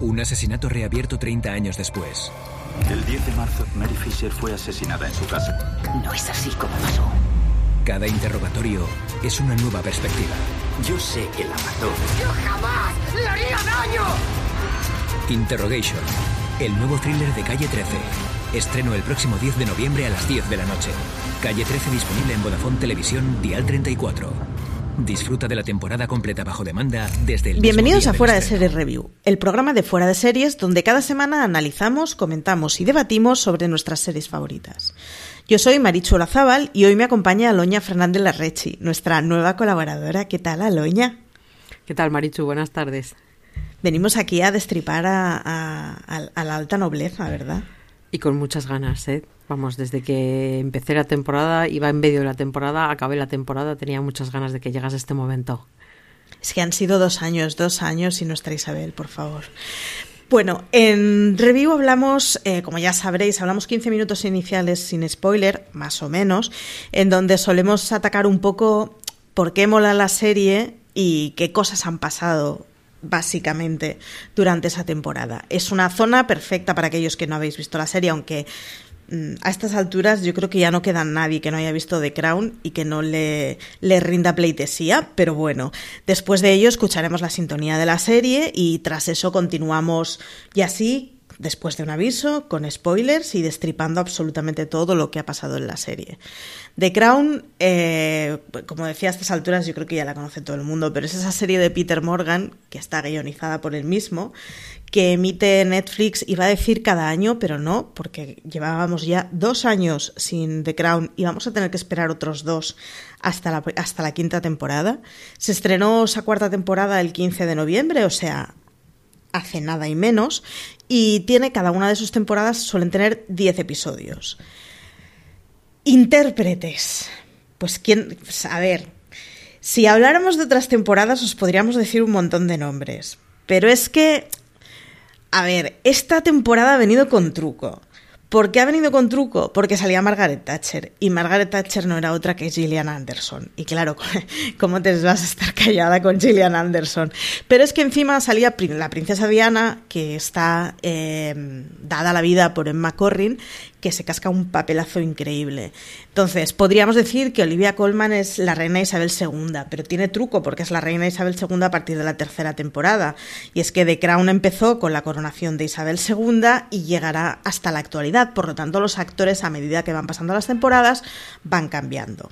Un asesinato reabierto 30 años después. El 10 de marzo, Mary Fisher fue asesinada en su casa. No es así como pasó. Cada interrogatorio es una nueva perspectiva. Yo sé que la mató. ¡Yo jamás le haría daño! Interrogation, el nuevo thriller de Calle 13. Estreno el próximo 10 de noviembre a las 10 de la noche. Calle 13 disponible en Vodafone Televisión, Dial 34. Disfruta de la temporada completa bajo demanda desde el Bienvenidos a Fuera de estreno. Series Review, el programa de Fuera de Series donde cada semana analizamos, comentamos y debatimos sobre nuestras series favoritas. Yo soy Marichu Olazábal y hoy me acompaña Aloña Fernández Larrechi, nuestra nueva colaboradora. ¿Qué tal, Aloña? ¿Qué tal, Marichu? Buenas tardes. Venimos aquí a destripar a la alta nobleza, ¿verdad? Y con muchas ganas, ¿eh? Vamos, desde que empecé la temporada, iba en medio de la temporada, acabé la temporada, tenía muchas ganas de que llegase este momento. Es que han sido 2 años y nuestra Isabel, por favor. Bueno, en Review hablamos, como ya sabréis, hablamos 15 minutos iniciales sin spoiler, más o menos, en donde solemos atacar un poco por qué mola la serie y qué cosas han pasado básicamente durante esa temporada. Es una zona perfecta para aquellos que no habéis visto la serie, aunque a estas alturas yo creo que ya no queda nadie que no haya visto The Crown y que no le rinda pleitesía, pero bueno, después de ello escucharemos la sintonía de la serie y tras eso continuamos y así, después de un aviso, con spoilers y destripando absolutamente todo lo que ha pasado en la serie. The Crown, como decía, a estas alturas yo creo que ya la conoce todo el mundo, pero es esa serie de Peter Morgan, que está guionizada por él mismo, que emite Netflix, iba a decir cada año, pero no, porque llevábamos ya 2 años sin The Crown y vamos a tener que esperar otros 2 hasta la 5ª temporada. Se estrenó esa 4ª temporada el 15 de noviembre, o sea, hace nada y menos, y tiene cada una de sus temporadas, suelen tener 10 episodios. Intérpretes. Pues quién, a ver, si habláramos de otras temporadas os podríamos decir un montón de nombres, pero es que, a ver, esta temporada ha venido con truco. ¿Por qué ha venido con truco? Porque salía Margaret Thatcher, y Margaret Thatcher no era otra que Gillian Anderson. Y claro, ¿cómo te vas a estar callada con Gillian Anderson? Pero es que encima salía la princesa Diana, que está dada la vida por Emma Corrin, que se casca un papelazo increíble. Entonces, podríamos decir que Olivia Colman es la reina Isabel II, pero tiene truco porque es la reina Isabel II a partir de la 3ª temporada. Y es que The Crown empezó con la coronación de Isabel II y llegará hasta la actualidad. Por lo tanto, los actores, a medida que van pasando las temporadas, van cambiando.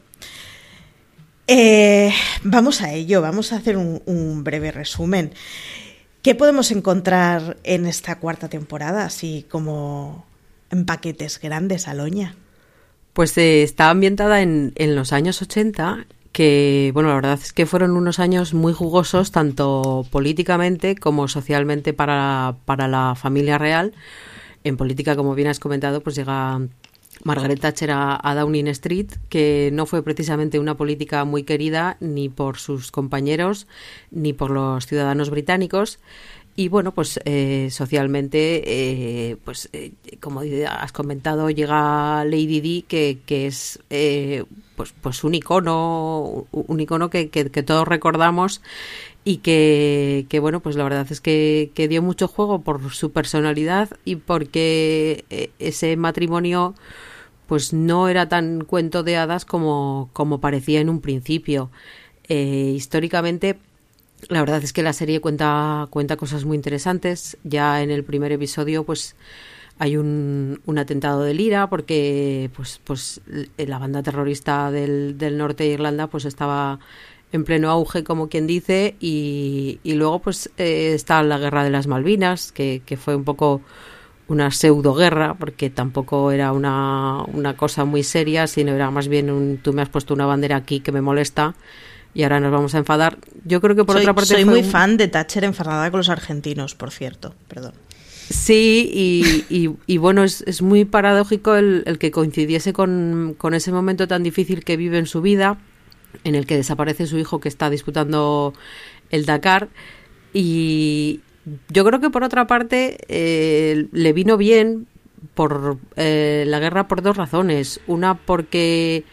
Vamos a ello, vamos a hacer un breve resumen. ¿Qué podemos encontrar en esta 4ª temporada, así como en paquetes grandes, Aloña? Pues está ambientada en los años 80, que, bueno, la verdad es que fueron unos años muy jugosos, tanto políticamente como socialmente para la familia real. En política, como bien has comentado, pues llega Margaret Thatcher a Downing Street, que no fue precisamente una política muy querida ni por sus compañeros ni por los ciudadanos británicos. Y bueno, pues socialmente, como has comentado, llega Lady Di, que es pues un icono que todos recordamos y que bueno, pues la verdad es que dio mucho juego por su personalidad y porque ese matrimonio pues no era tan cuento de hadas como parecía en un principio. Históricamente, la verdad es que la serie cuenta cosas muy interesantes. Ya en el primer episodio pues hay un atentado del IRA porque pues la banda terrorista del norte de Irlanda pues estaba en pleno auge, como quien dice, y luego pues está la guerra de las Malvinas, que fue un poco una pseudo guerra, porque tampoco era una cosa muy seria, sino era más bien tú me has puesto una bandera aquí que me molesta y ahora nos vamos a enfadar. Yo creo que por otra parte soy muy fan de Thatcher enfadada con los argentinos, por cierto, perdón. Sí, y bueno, es muy paradójico el que coincidiese con ese momento tan difícil que vive en su vida, en el que desaparece su hijo que está disputando el Dakar, y yo creo que por otra parte le vino bien por la guerra por 2 razones. Una, porque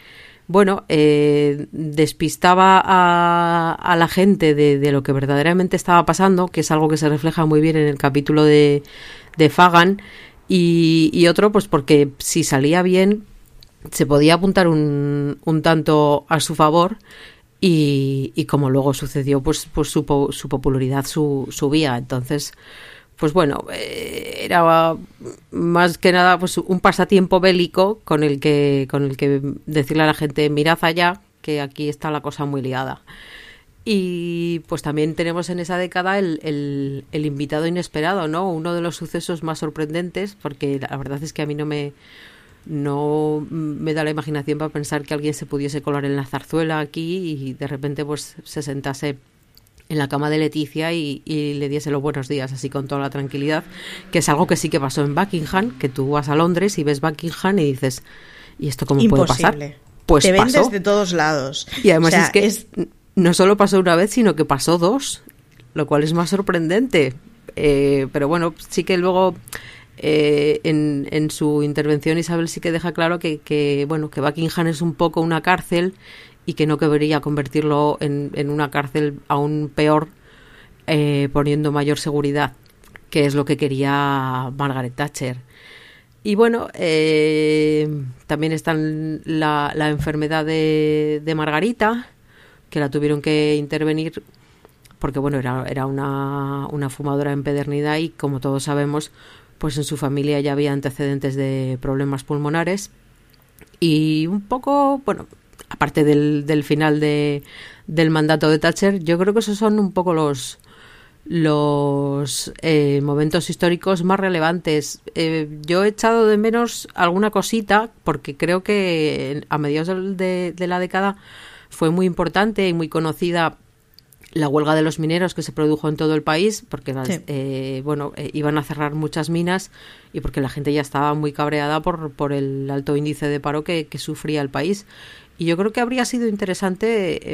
bueno, despistaba a la gente de lo que verdaderamente estaba pasando, que es algo que se refleja muy bien en el capítulo de Fagan, y otro, pues porque si salía bien, se podía apuntar un tanto a su favor, y como luego sucedió, pues su popularidad subía. Entonces, pues bueno, era más que nada pues un pasatiempo bélico con el que decirle a la gente, mirad allá, que aquí está la cosa muy liada. Y pues también tenemos en esa década el invitado inesperado, ¿no? Uno de los sucesos más sorprendentes, porque la verdad es que a mí no me da la imaginación para pensar que alguien se pudiese colar en la zarzuela aquí y de repente pues se sentase en la cama de Leticia y le diese los buenos días así con toda la tranquilidad, que es algo que sí que pasó en Buckingham, que tú vas a Londres y ves Buckingham y dices, ¿y esto cómo puede pasar? Pues te pasó. vendes de todos lados. Y además es que no solo pasó una vez, sino que pasó dos, lo cual es más sorprendente. Pero bueno, sí que luego en su intervención Isabel sí que deja claro que Buckingham es un poco una cárcel y que no querría convertirlo en una cárcel aún peor, poniendo mayor seguridad, que es lo que quería Margaret Thatcher. Y bueno, también está la enfermedad de Margarita, que la tuvieron que intervenir porque bueno, era una fumadora empedernida y como todos sabemos, pues en su familia ya había antecedentes de problemas pulmonares. Y un poco, bueno, aparte del final del mandato de Thatcher, yo creo que esos son un poco los momentos históricos más relevantes. Yo he echado de menos alguna cosita porque creo que a mediados de la década fue muy importante y muy conocida la huelga de los mineros que se produjo en todo el país, porque iban a cerrar muchas minas y porque la gente ya estaba muy cabreada por el alto índice de paro que sufría el país. Y yo creo que habría sido interesante,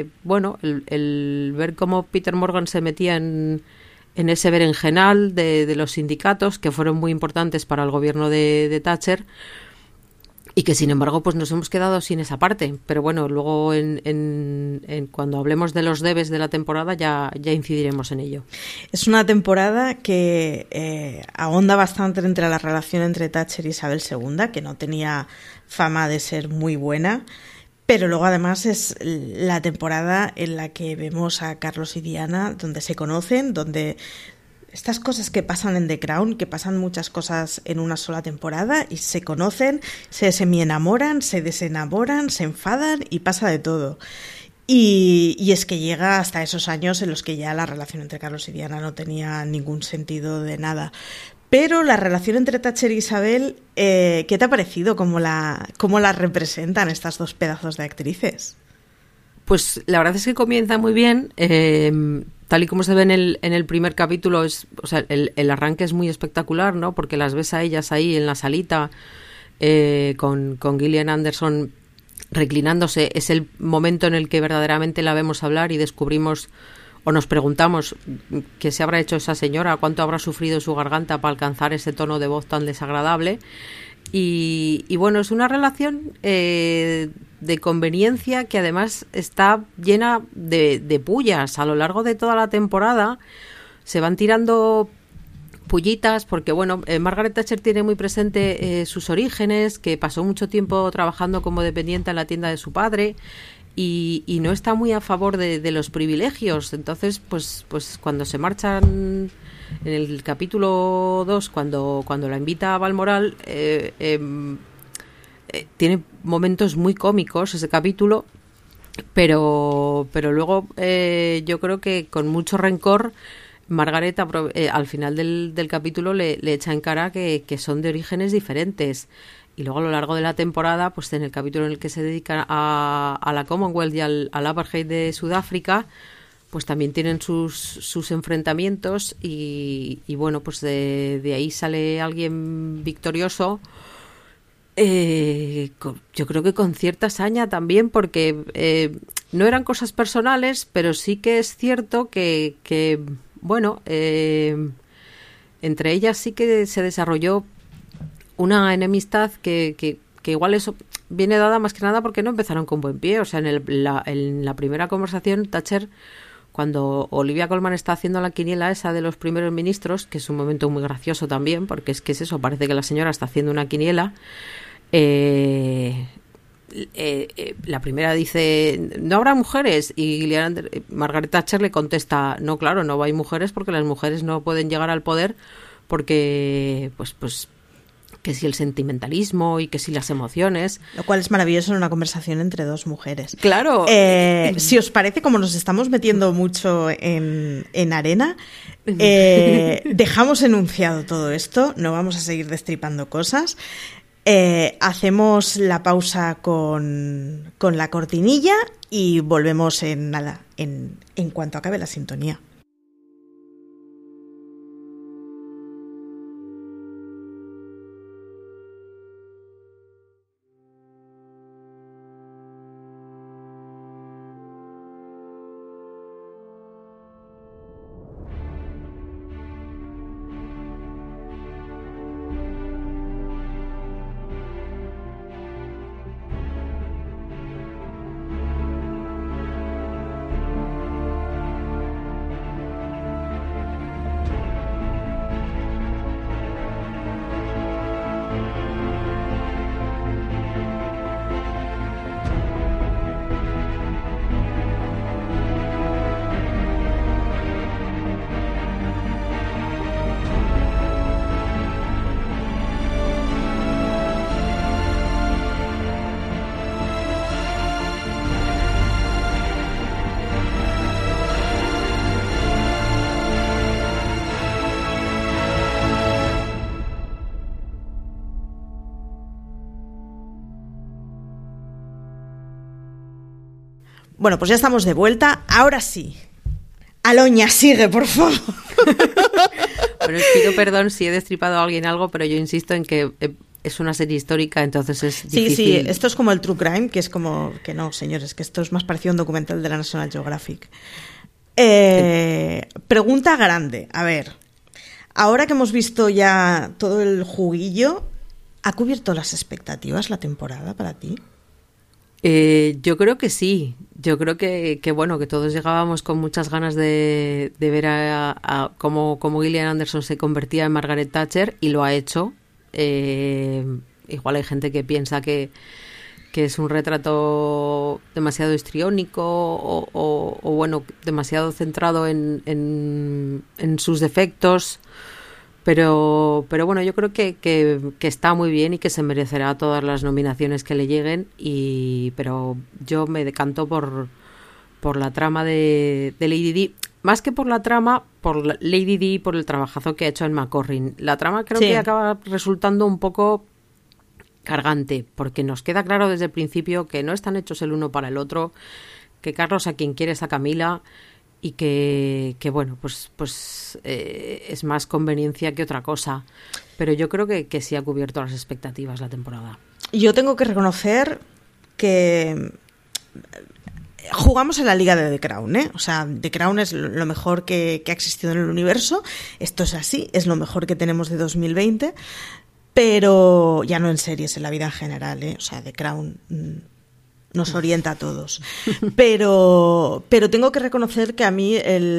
el ver cómo Peter Morgan se metía en ese berenjenal de los sindicatos, que fueron muy importantes para el gobierno de Thatcher, y que sin embargo pues nos hemos quedado sin esa parte. Pero bueno, luego cuando hablemos de los debes de la temporada ya incidiremos en ello. Es una temporada que ahonda bastante entre la relación entre Thatcher y Isabel II, que no tenía fama de ser muy buena. Pero luego además es la temporada en la que vemos a Carlos y Diana, donde se conocen, donde estas cosas que pasan en The Crown, que pasan muchas cosas en una sola temporada y se conocen, se semienamoran, se desenamoran, se enfadan y pasa de todo. Y es que llega hasta esos años en los que ya la relación entre Carlos y Diana no tenía ningún sentido de nada. Pero la relación entre Thatcher y Isabel, ¿qué te ha parecido? ¿Cómo la representan estas dos pedazos de actrices? Pues la verdad es que comienza muy bien. Tal y como se ve en el primer capítulo, el arranque es muy espectacular, ¿no? Porque las ves a ellas ahí en la salita con Gillian Anderson reclinándose. Es el momento en el que verdaderamente la vemos hablar y descubrimos o nos preguntamos qué se habrá hecho esa señora, cuánto habrá sufrido su garganta para alcanzar ese tono de voz tan desagradable. Y bueno, es una relación de conveniencia que además está llena de pullas. A lo largo de toda la temporada se van tirando pullitas porque, bueno, Margaret Thatcher tiene muy presente sus orígenes, que pasó mucho tiempo trabajando como dependiente en la tienda de su padre y no está muy a favor de los privilegios. Entonces, pues cuando se marchan en el capítulo 2, cuando la invita a Balmoral, tiene momentos muy cómicos ese capítulo, pero luego yo creo que con mucho rencor Margaret al final del capítulo le echa en cara que son de orígenes diferentes. Y luego a lo largo de la temporada, pues en el capítulo en el que se dedica a la Commonwealth y al apartheid de Sudáfrica, pues también tienen sus enfrentamientos y bueno, pues de ahí sale alguien victorioso, yo creo que con cierta saña también, porque no eran cosas personales, pero sí que es cierto que bueno, entre ellas sí que se desarrolló una enemistad que que igual eso viene dada más que nada porque no empezaron con buen pie. O sea, en la primera conversación, Thatcher, cuando Olivia Colman está haciendo la quiniela esa de los primeros ministros, que es un momento muy gracioso también, porque es que es eso, parece que la señora está haciendo una quiniela. La primera dice, ¿no habrá mujeres? Y Margaret Thatcher le contesta, no, claro, no hay mujeres porque las mujeres no pueden llegar al poder porque, pues que si el sentimentalismo y que si las emociones. Lo cual es maravilloso en una conversación entre dos mujeres. Claro. Si os parece, como nos estamos metiendo mucho en arena, dejamos enunciado todo esto, no vamos a seguir destripando cosas. Hacemos la pausa con la cortinilla y volvemos en nada, en cuanto acabe la sintonía. Bueno, pues ya estamos de vuelta. Ahora sí. Aloña, sigue, por favor. Bueno, pido perdón si he destripado a alguien algo, pero yo insisto en que es una serie histórica, entonces es difícil. Sí, esto es como el True Crime, que es como... Que no, señores, que esto es más parecido a un documental de la National Geographic. Pregunta grande. A ver, ahora que hemos visto ya todo el juguillo, ¿ha cubierto las expectativas la temporada para ti? Yo creo que sí. Yo creo que bueno, que todos llegábamos con muchas ganas de ver a cómo Gillian Anderson se convertía en Margaret Thatcher, y lo ha hecho. Igual hay gente que piensa que es un retrato demasiado histriónico o bueno, demasiado centrado en sus defectos. Pero bueno, yo creo que está muy bien y que se merecerá todas las nominaciones que le lleguen, pero yo me decanto por la trama de Lady Di, más que por la trama, por Lady Di, por el trabajazo que ha hecho en McCorrin. La trama creo que acaba resultando un poco cargante, porque nos queda claro desde el principio que no están hechos el uno para el otro, que Carlos a quien quiere es a Camila, y que bueno, pues es más conveniencia que otra cosa. Pero yo creo que sí ha cubierto las expectativas la temporada. Yo tengo que reconocer que jugamos en la liga de The Crown, ¿eh? O sea, The Crown es lo mejor que ha existido en el universo. Esto es así, es lo mejor que tenemos de 2020. Pero ya no en series, en la vida en general, ¿eh? O sea, The Crown... nos orienta a todos. Pero tengo que reconocer que a mí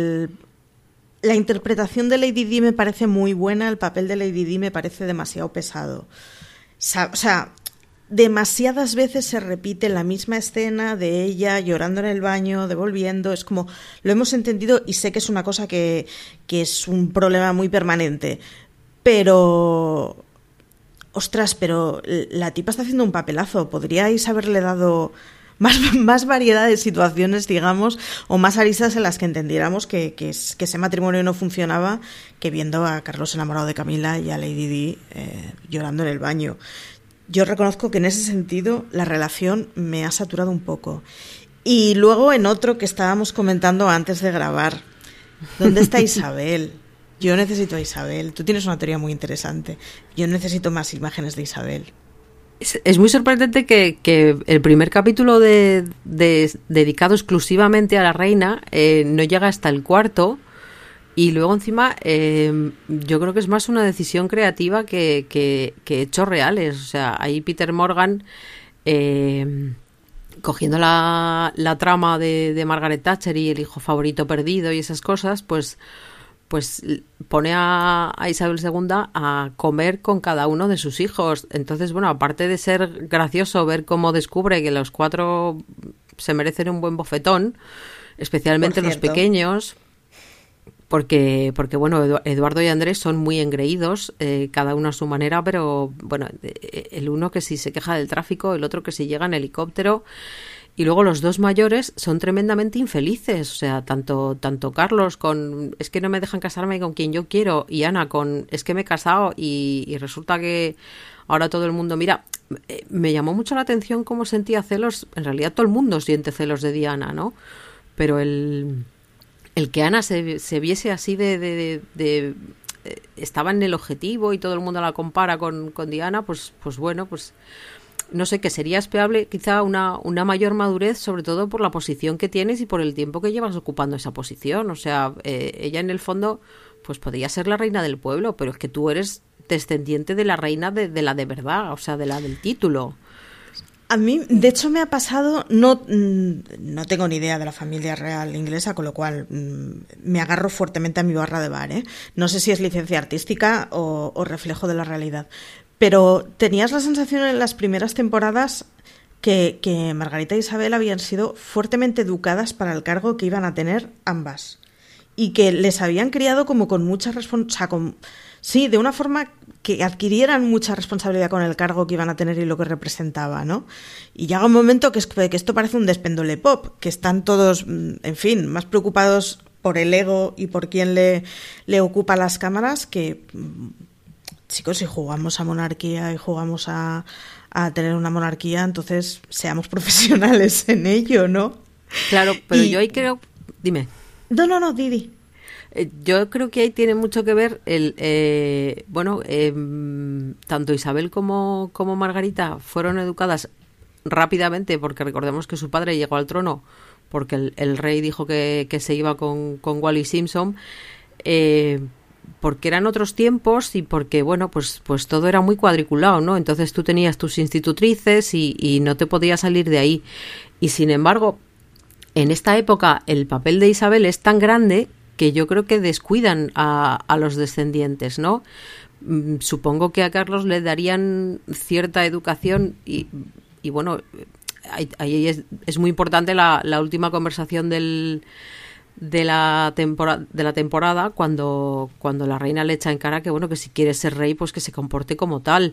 la interpretación de Lady Di me parece muy buena, el papel de Lady Di me parece demasiado pesado. O sea, demasiadas veces se repite la misma escena de ella llorando en el baño, devolviendo, es como, lo hemos entendido y sé que es una cosa que es un problema muy permanente, pero... Ostras, pero la tipa está haciendo un papelazo. Podríais haberle dado más variedad de situaciones, digamos, o más aristas en las que entendiéramos que ese matrimonio no funcionaba, que viendo a Carlos enamorado de Camila y a Lady Di llorando en el baño. Yo reconozco que en ese sentido la relación me ha saturado un poco. Y luego en otro que estábamos comentando antes de grabar, ¿dónde está Isabel? Yo necesito a Isabel. Tú tienes una teoría muy interesante. Yo necesito más imágenes de Isabel. Es muy sorprendente que el primer capítulo dedicado exclusivamente a la reina no llega hasta el cuarto, Y luego encima yo creo que es más una decisión creativa que hechos reales. O sea, ahí Peter Morgan, cogiendo la trama de Margaret Thatcher y el hijo favorito perdido y esas cosas, pues pone a Isabel II a comer con cada uno de sus hijos. Entonces, bueno, aparte de ser gracioso ver cómo descubre que los 4 se merecen un buen bofetón, especialmente los pequeños, porque bueno, Eduardo y Andrés son muy engreídos, cada uno a su manera, pero bueno, el uno que si se queja del tráfico, el otro que si llega en helicóptero, y luego los 2 mayores son tremendamente infelices. O sea, tanto Carlos con es que no me dejan casarme con quien yo quiero, y Ana con es que me he casado y resulta que ahora todo el mundo... Mira, me llamó mucho la atención cómo sentía celos. En realidad todo el mundo siente celos de Diana, ¿no? Pero el que Ana se viese así de estaba en el objetivo y todo el mundo la compara con Diana, pues bueno, pues no sé, que sería esperable quizá una mayor madurez, sobre todo por la posición que tienes y por el tiempo que llevas ocupando esa posición. O sea, ella en el fondo pues podría ser la reina del pueblo, pero es que tú eres descendiente de la reina de la de verdad, o sea, de la del título. A mí, de hecho, me ha pasado, no tengo ni idea de la familia real inglesa, con lo cual me agarro fuertemente a mi barra de bar, ¿eh? No sé si es licencia artística o reflejo de la realidad, pero tenías la sensación en las primeras temporadas que Margarita e Isabel habían sido fuertemente educadas para el cargo que iban a tener ambas, y que les habían criado como con mucha responsabilidad, sí, de una forma que adquirieran mucha responsabilidad con el cargo que iban a tener y lo que representaba, ¿no? Y llega un momento que esto parece un despéndole pop, que están todos, en fin, más preocupados por el ego y por quién le ocupa las cámaras que, chicos, si jugamos a monarquía y jugamos a tener una monarquía, entonces seamos profesionales en ello, ¿no? Claro, pero yo ahí creo... Dime. No, Didi. Yo creo que ahí tiene mucho que ver tanto Isabel como Margarita fueron educadas rápidamente, porque recordemos que su padre llegó al trono porque el rey dijo que se iba con Wallis Simpson, porque eran otros tiempos y porque, bueno, pues todo era muy cuadriculado, ¿no? Entonces tú tenías tus institutrices y no te podías salir de ahí. Y sin embargo, en esta época el papel de Isabel es tan grande que yo creo que descuidan a los descendientes, ¿no? Supongo que a Carlos le darían cierta educación y bueno, ahí es muy importante la última conversación de la temporada cuando la reina le echa en cara que, bueno, que si quiere ser rey, pues que se comporte como tal.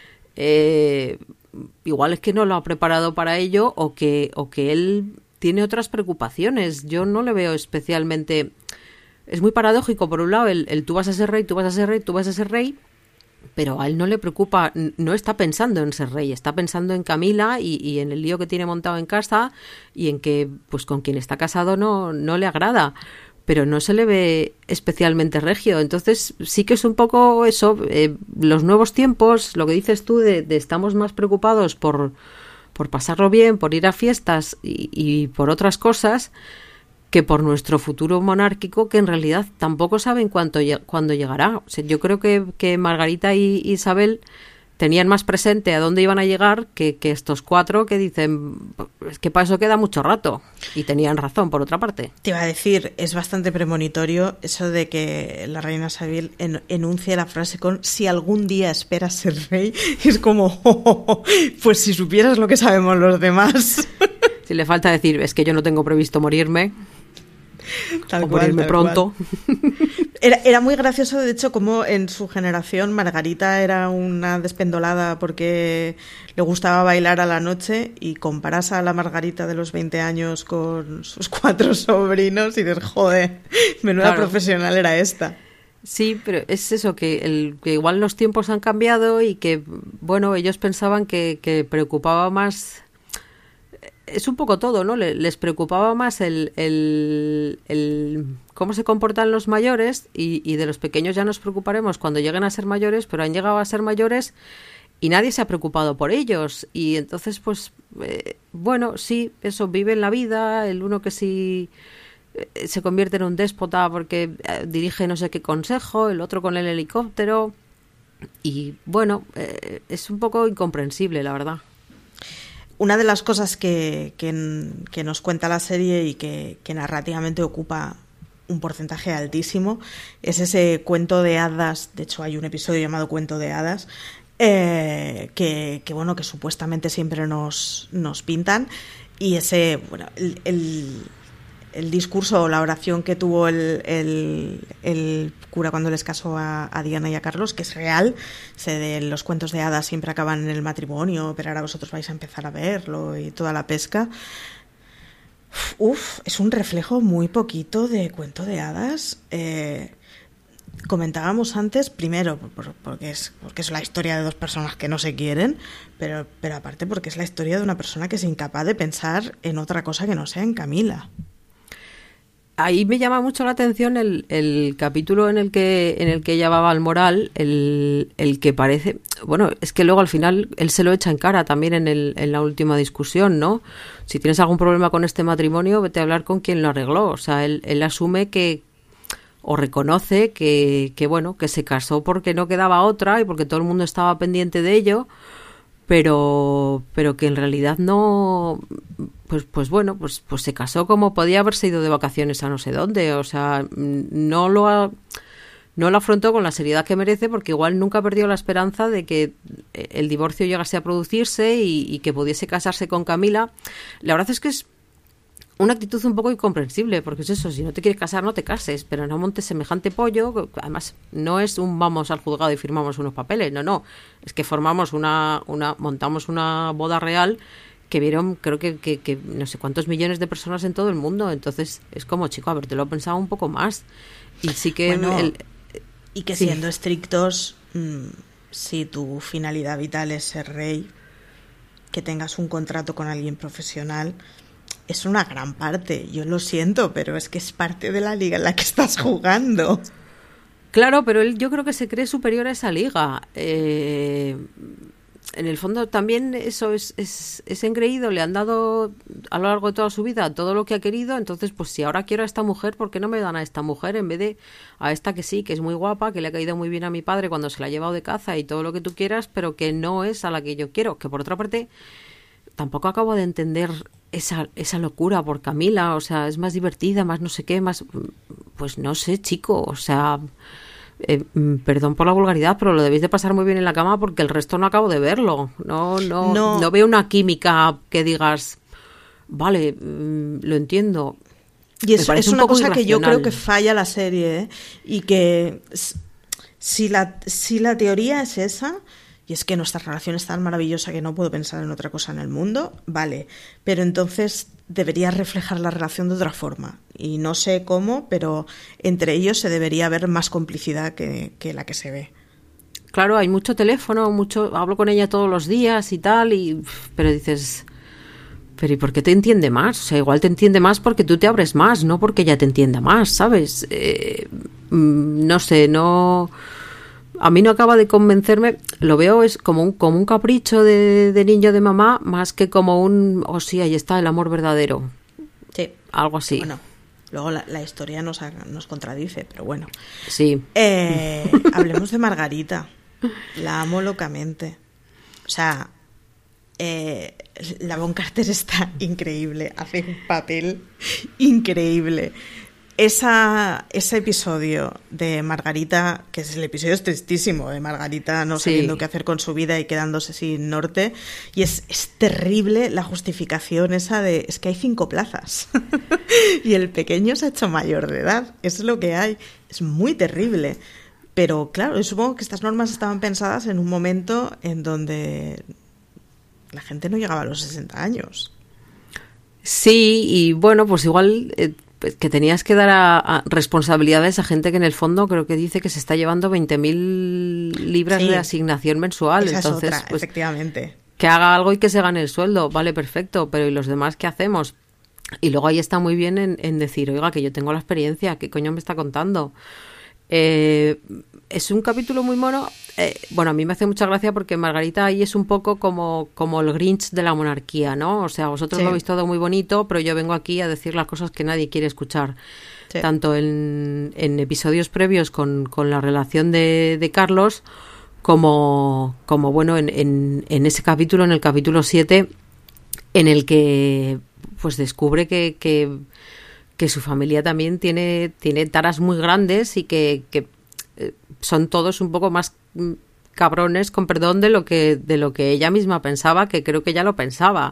Igual es que no lo ha preparado para ello o que él tiene otras preocupaciones. Yo no le veo especialmente... Es muy paradójico, por un lado, el tú vas a ser rey, tú vas a ser rey, tú vas a ser rey, pero a él no le preocupa, no está pensando en ser rey, está pensando en Camila y en el lío que tiene montado en casa y en que pues con quien está casado no le agrada, pero no se le ve especialmente regio. Entonces sí que es un poco eso, los nuevos tiempos, lo que dices tú de estamos más preocupados por pasarlo bien, por ir a fiestas y por otras cosas, que por nuestro futuro monárquico, que en realidad tampoco saben cuándo llegará. O sea, yo creo que Margarita y Isabel tenían más presente a dónde iban a llegar que estos 4 que dicen, es que para eso queda mucho rato. Y tenían razón, por otra parte. Te iba a decir, es bastante premonitorio eso de que la reina Isabel enuncie la frase con si algún día esperas ser rey. Es como, pues si supieras lo que sabemos los demás. Si le falta decir, es que yo no tengo previsto morirme. Tal o cual, morirme pronto. Era muy gracioso, de hecho, como en su generación Margarita era una despendolada porque le gustaba bailar a la noche, y comparas a la Margarita de los 20 años con sus 4 sobrinos y dices, joder, menuda claro. Profesional era esta. Sí, pero es eso, que igual los tiempos han cambiado y que, bueno, ellos pensaban que preocupaba más... Es un poco todo, ¿no? Les preocupaba más el cómo se comportan los mayores y de los pequeños ya nos preocuparemos cuando lleguen a ser mayores, pero han llegado a ser mayores y nadie se ha preocupado por ellos. Y entonces, pues, bueno, sí, eso, viven la vida, el uno que sí se convierte en un déspota porque dirige no sé qué consejo, el otro con el helicóptero. Y bueno, es un poco incomprensible, la verdad. Una de las cosas que nos cuenta la serie y que narrativamente ocupa un porcentaje altísimo es ese cuento de hadas. De hecho, hay un episodio llamado Cuento de Hadas que bueno, que supuestamente siempre nos pintan, y ese, bueno, el discurso o la oración que tuvo el cura cuando les casó a Diana y a Carlos, que es real. De los cuentos de hadas siempre acaban en el matrimonio, pero ahora vosotros vais a empezar a verlo y toda la pesca. Es un reflejo muy poquito de cuento de hadas. Comentábamos antes, primero, porque es la historia de dos personas que no se quieren, pero aparte porque es la historia de una persona que es incapaz de pensar en otra cosa que no sea en Camila. Ahí me llama mucho la atención el capítulo en el que ella va a Balmoral, el que parece... Bueno, es que luego al final él se lo echa en cara también en la última discusión, ¿no? Si tienes algún problema con este matrimonio, vete a hablar con quien lo arregló. O sea, él asume que... o reconoce que bueno, que se casó porque no quedaba otra y porque todo el mundo estaba pendiente de ello, pero que en realidad no... Pues bueno, pues se casó como podía haberse ido de vacaciones a no sé dónde. O sea, no lo afrontó con la seriedad que merece, porque igual nunca perdió la esperanza de que el divorcio llegase a producirse y que pudiese casarse con Camila. La verdad es que es una actitud un poco incomprensible, porque es eso, si no te quieres casar, no te cases, pero no montes semejante pollo. Además, no es un vamos al juzgado y firmamos unos papeles, no, es que montamos una boda real que vieron, creo que no sé cuántos millones de personas en todo el mundo. Entonces es como, chico, habértelo pensado un poco más. Y sí que... Bueno, y que siendo estrictos, si tu finalidad vital es ser rey, que tengas un contrato con alguien profesional es una gran parte. Yo lo siento, pero es que es parte de la liga en la que estás jugando. Claro, pero él yo creo que se cree superior a esa liga. En el fondo también eso es engreído, le han dado a lo largo de toda su vida todo lo que ha querido. Entonces, pues si ahora quiero a esta mujer, ¿por qué no me dan a esta mujer en vez de a esta que sí, que es muy guapa, que le ha caído muy bien a mi padre cuando se la ha llevado de caza y todo lo que tú quieras, pero que no es a la que yo quiero? Que por otra parte, tampoco acabo de entender esa locura por Camila. O sea, es más divertida, más no sé qué, más... Pues no sé, chico, o sea... perdón por la vulgaridad, pero lo debéis de pasar muy bien en la cama, porque el resto no acabo de verlo. No veo una química que digas, vale, lo entiendo. Y es una cosa que yo creo que falla la serie, ¿eh? Y que si la teoría es esa, y es que nuestra relación es tan maravillosa que no puedo pensar en otra cosa en el mundo, vale, pero entonces debería reflejar la relación de otra forma. Y no sé cómo, pero entre ellos se debería ver más complicidad que la que se ve. Claro, hay mucho teléfono, hablo con ella todos los días y tal, pero dices, pero ¿y por qué te entiende más? O sea, igual te entiende más porque tú te abres más, no porque ella te entienda más, ¿sabes? No sé, no... A mí no acaba de convencerme. Lo veo es como un capricho de niño de mamá, más que como sí, ahí está el amor verdadero. Sí. Algo así. Bueno, luego la historia nos contradice, pero bueno. Sí. Hablemos de Margarita. La amo locamente. O sea, la Von Carter está increíble. Hace un papel increíble. Ese episodio de Margarita, que es el episodio tristísimo de Margarita no sabiendo qué hacer con su vida y quedándose sin norte, y es terrible la justificación esa de es que hay 5 plazas y el pequeño se ha hecho mayor de edad, es lo que hay, es muy terrible. Pero claro, yo supongo que estas normas estaban pensadas en un momento en donde la gente no llegaba a los 60 años. Sí, y bueno, pues igual... que tenías que dar a responsabilidades a gente que en el fondo creo que dice que se está llevando 20.000 libras de asignación mensual. Esa entonces, es otra, pues, efectivamente. Que haga algo y que se gane el sueldo, vale, perfecto, pero ¿y los demás qué hacemos? Y luego ahí está muy bien en decir, oiga, que yo tengo la experiencia, ¿qué coño me está contando? Es un capítulo muy mono. bueno, a mí me hace mucha gracia porque Margarita ahí es un poco como el Grinch de la monarquía, ¿no? O sea, vosotros lo veis todo muy bonito, pero yo vengo aquí a decir las cosas que nadie quiere escuchar. Sí. Tanto en episodios previos con la relación de Carlos, como bueno, en ese capítulo, en el capítulo 7, en el que pues descubre que su familia también tiene taras muy grandes y que son todos un poco más cabrones, con perdón, de lo que ella misma pensaba, que creo que ella lo pensaba.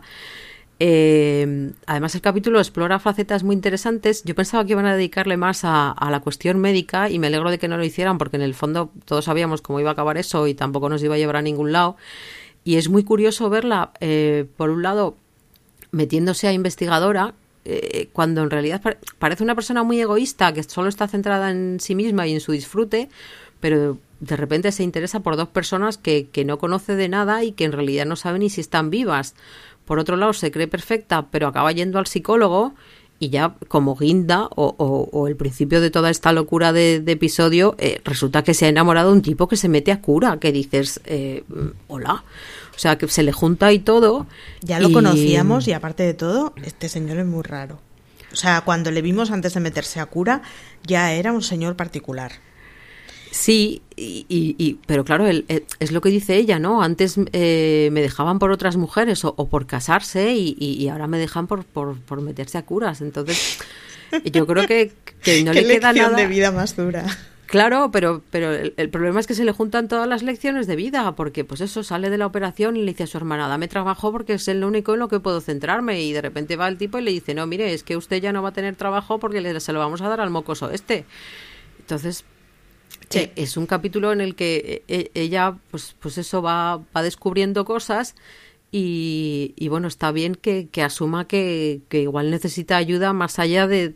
Además, el capítulo explora facetas muy interesantes. Yo pensaba que iban a dedicarle más a la cuestión médica, y me alegro de que no lo hicieran, porque en el fondo todos sabíamos cómo iba a acabar eso y tampoco nos iba a llevar a ningún lado. Y es muy curioso verla, por un lado, metiéndose a investigadora, cuando en realidad parece una persona muy egoísta, que solo está centrada en sí misma y en su disfrute, pero de repente se interesa por dos personas que no conoce de nada y que en realidad no sabe ni si están vivas. Por otro lado, se cree perfecta, pero acaba yendo al psicólogo, y ya como guinda o el principio de toda esta locura de episodio, resulta que se ha enamorado de un tipo que se mete a cura, que dices, hola. O sea, que se le junta y todo. Ya lo conocíamos, y aparte de todo, este señor es muy raro. O sea, cuando le vimos antes de meterse a cura, ya era un señor particular. Sí, pero claro, es lo que dice ella, ¿no? Antes me dejaban por otras mujeres o por casarse, y ahora me dejan por meterse a curas. Entonces, yo creo que no le queda nada. Qué lección de vida más dura. Claro, pero el problema es que se le juntan todas las lecciones de vida, porque pues eso, sale de la operación y le dice a su hermana, dame trabajo porque es el único en lo que puedo centrarme, y de repente va el tipo y le dice, no, mire, es que usted ya no va a tener trabajo porque se lo vamos a dar al mocoso este. Entonces, sí, es un capítulo en el que ella pues eso va descubriendo cosas, y bueno, está bien que asuma que igual necesita ayuda más allá de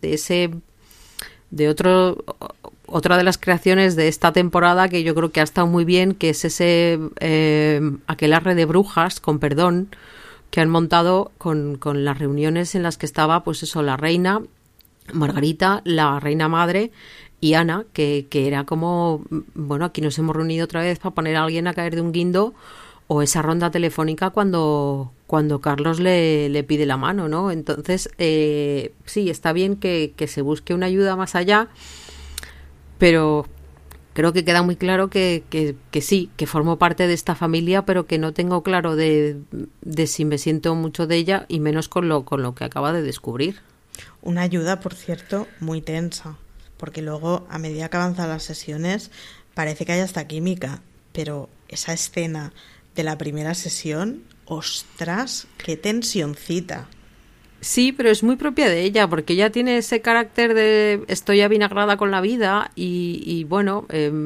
otra de las creaciones de esta temporada, que yo creo que ha estado muy bien, que es ese aquelarre de brujas, con perdón, que han montado con las reuniones en las que estaba, pues eso, la reina, Margarita, la reina madre, y Ana, que era como, bueno, aquí nos hemos reunido otra vez para poner a alguien a caer de un guindo, o esa ronda telefónica cuando Carlos le pide la mano, ¿no? Entonces, sí, está bien que se busque una ayuda más allá, pero creo que queda muy claro que sí, que formo parte de esta familia, pero que no tengo claro de si me siento mucho de ella, y menos con lo que acaba de descubrir. Una ayuda, por cierto, muy tensa, porque luego, a medida que avanzan las sesiones, parece que hay hasta química, pero esa escena de la primera sesión, ostras, qué tensioncita. Sí, pero es muy propia de ella, porque ella tiene ese carácter de estoy avinagrada con la vida, y bueno,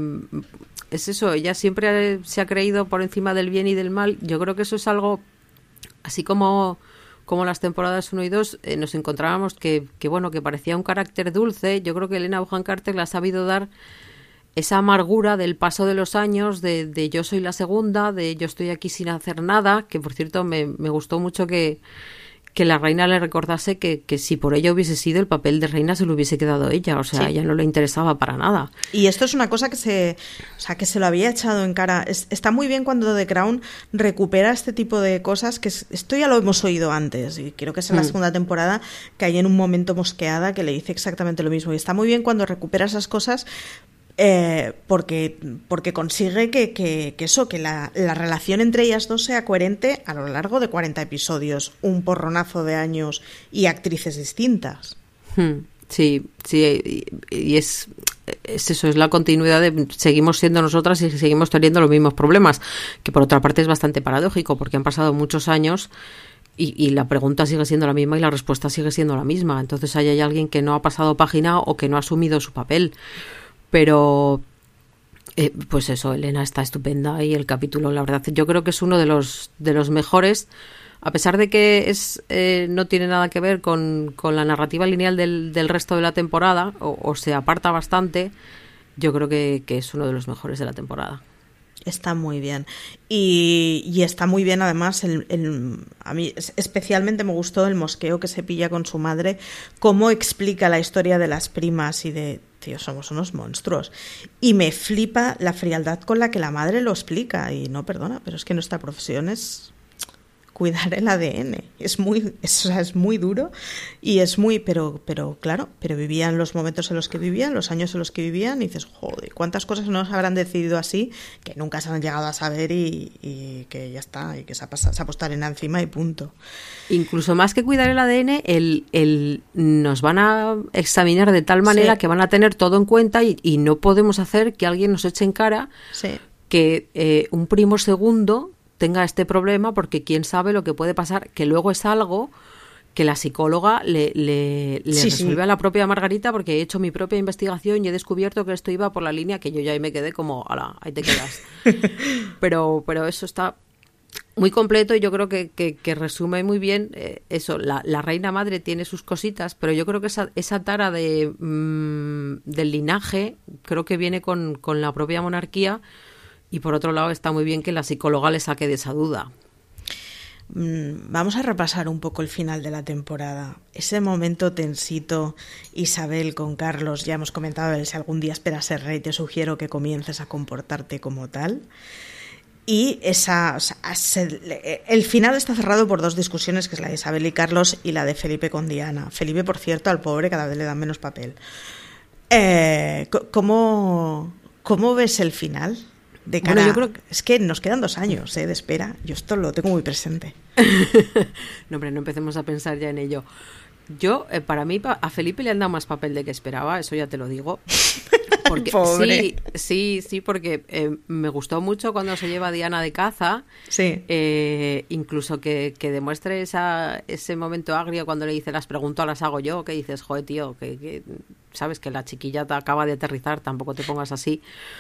es eso, ella siempre se ha creído por encima del bien y del mal. Yo creo que eso es algo, así como las temporadas 1 y 2 nos encontrábamos que bueno, que parecía un carácter dulce. Yo creo que Helena Bonham Carter le ha sabido dar esa amargura del paso de los años, de yo soy la segunda, de yo estoy aquí sin hacer nada, que por cierto me gustó mucho que la reina le recordase que si por ella hubiese sido, el papel de reina se lo hubiese quedado ella, o sea, sí. A ella no le interesaba para nada. Y esto es una cosa que se lo había echado en cara. Está muy bien cuando The Crown recupera este tipo de cosas, que esto ya lo hemos oído antes, y creo que es en la segunda temporada, que hay en un momento Mosqueada que le dice exactamente lo mismo, y está muy bien cuando recupera esas cosas, porque consigue que la relación entre ellas dos sea coherente a lo largo de 40 episodios, un porronazo de años y actrices distintas. Sí, y es eso, es la continuidad de seguimos siendo nosotras y seguimos teniendo los mismos problemas, que por otra parte es bastante paradójico, porque han pasado muchos años y la pregunta sigue siendo la misma y la respuesta sigue siendo la misma. Entonces ahí hay alguien que no ha pasado página o que no ha asumido su papel. Pero pues eso, Elena está estupenda, y el capítulo, la verdad, yo creo que es uno de los mejores, a pesar de que no tiene nada que ver con la narrativa lineal del resto de la temporada, o se aparta bastante. Yo creo que es uno de los mejores de la temporada. Está muy bien. Y está muy bien, además, a mí especialmente me gustó el mosqueo que se pilla con su madre, cómo explica la historia de las primas y de, tío, somos unos monstruos. Y me flipa la frialdad con la que la madre lo explica. Y no, perdona, pero es que nuestra profesión es cuidar el ADN. Es muy duro y es muy, pero claro, pero vivían los momentos en los que vivían, los años en los que vivían, y dices, joder, cuántas cosas nos habrán decidido así que nunca se han llegado a saber y que ya está, y que se ha puesto arena encima y punto. Incluso más que cuidar el ADN, nos van a examinar de tal manera que van a tener todo en cuenta y no podemos hacer que alguien nos eche en cara que un primo segundo tenga este problema, porque quién sabe lo que puede pasar, que luego es algo que la psicóloga le resuelve a la propia Margarita, porque he hecho mi propia investigación y he descubierto que esto iba por la línea que yo ya me quedé como, ala, ahí te quedas. pero eso está muy completo y yo creo que resume muy bien eso. La reina madre tiene sus cositas, pero yo creo que esa tara del linaje creo que viene con la propia monarquía. Y por otro lado está muy bien que la psicóloga le saque de esa duda. Vamos a repasar un poco el final de la temporada. Ese momento tensito, Isabel con Carlos, ya hemos comentado, si algún día esperas ser rey, te sugiero que comiences a comportarte como tal. Y el final está cerrado por dos discusiones, que es la de Isabel y Carlos y la de Felipe con Diana. Felipe, por cierto, al pobre cada vez le dan menos papel. ¿Cómo ves el final? De cara, bueno, yo creo que es que nos quedan 2 años de espera. Yo esto lo tengo muy presente. No, hombre, no empecemos a pensar ya en ello. Yo, para mí, a Felipe le han dado más papel de que esperaba, eso ya te lo digo. Porque, pobre. Sí, porque me gustó mucho cuando se lleva a Diana de caza. Sí. Incluso que demuestre ese momento agrio cuando le dice, las pregunto, las hago yo, que dices, joder, tío, que sabes que la chiquilla te acaba de aterrizar, tampoco te pongas así.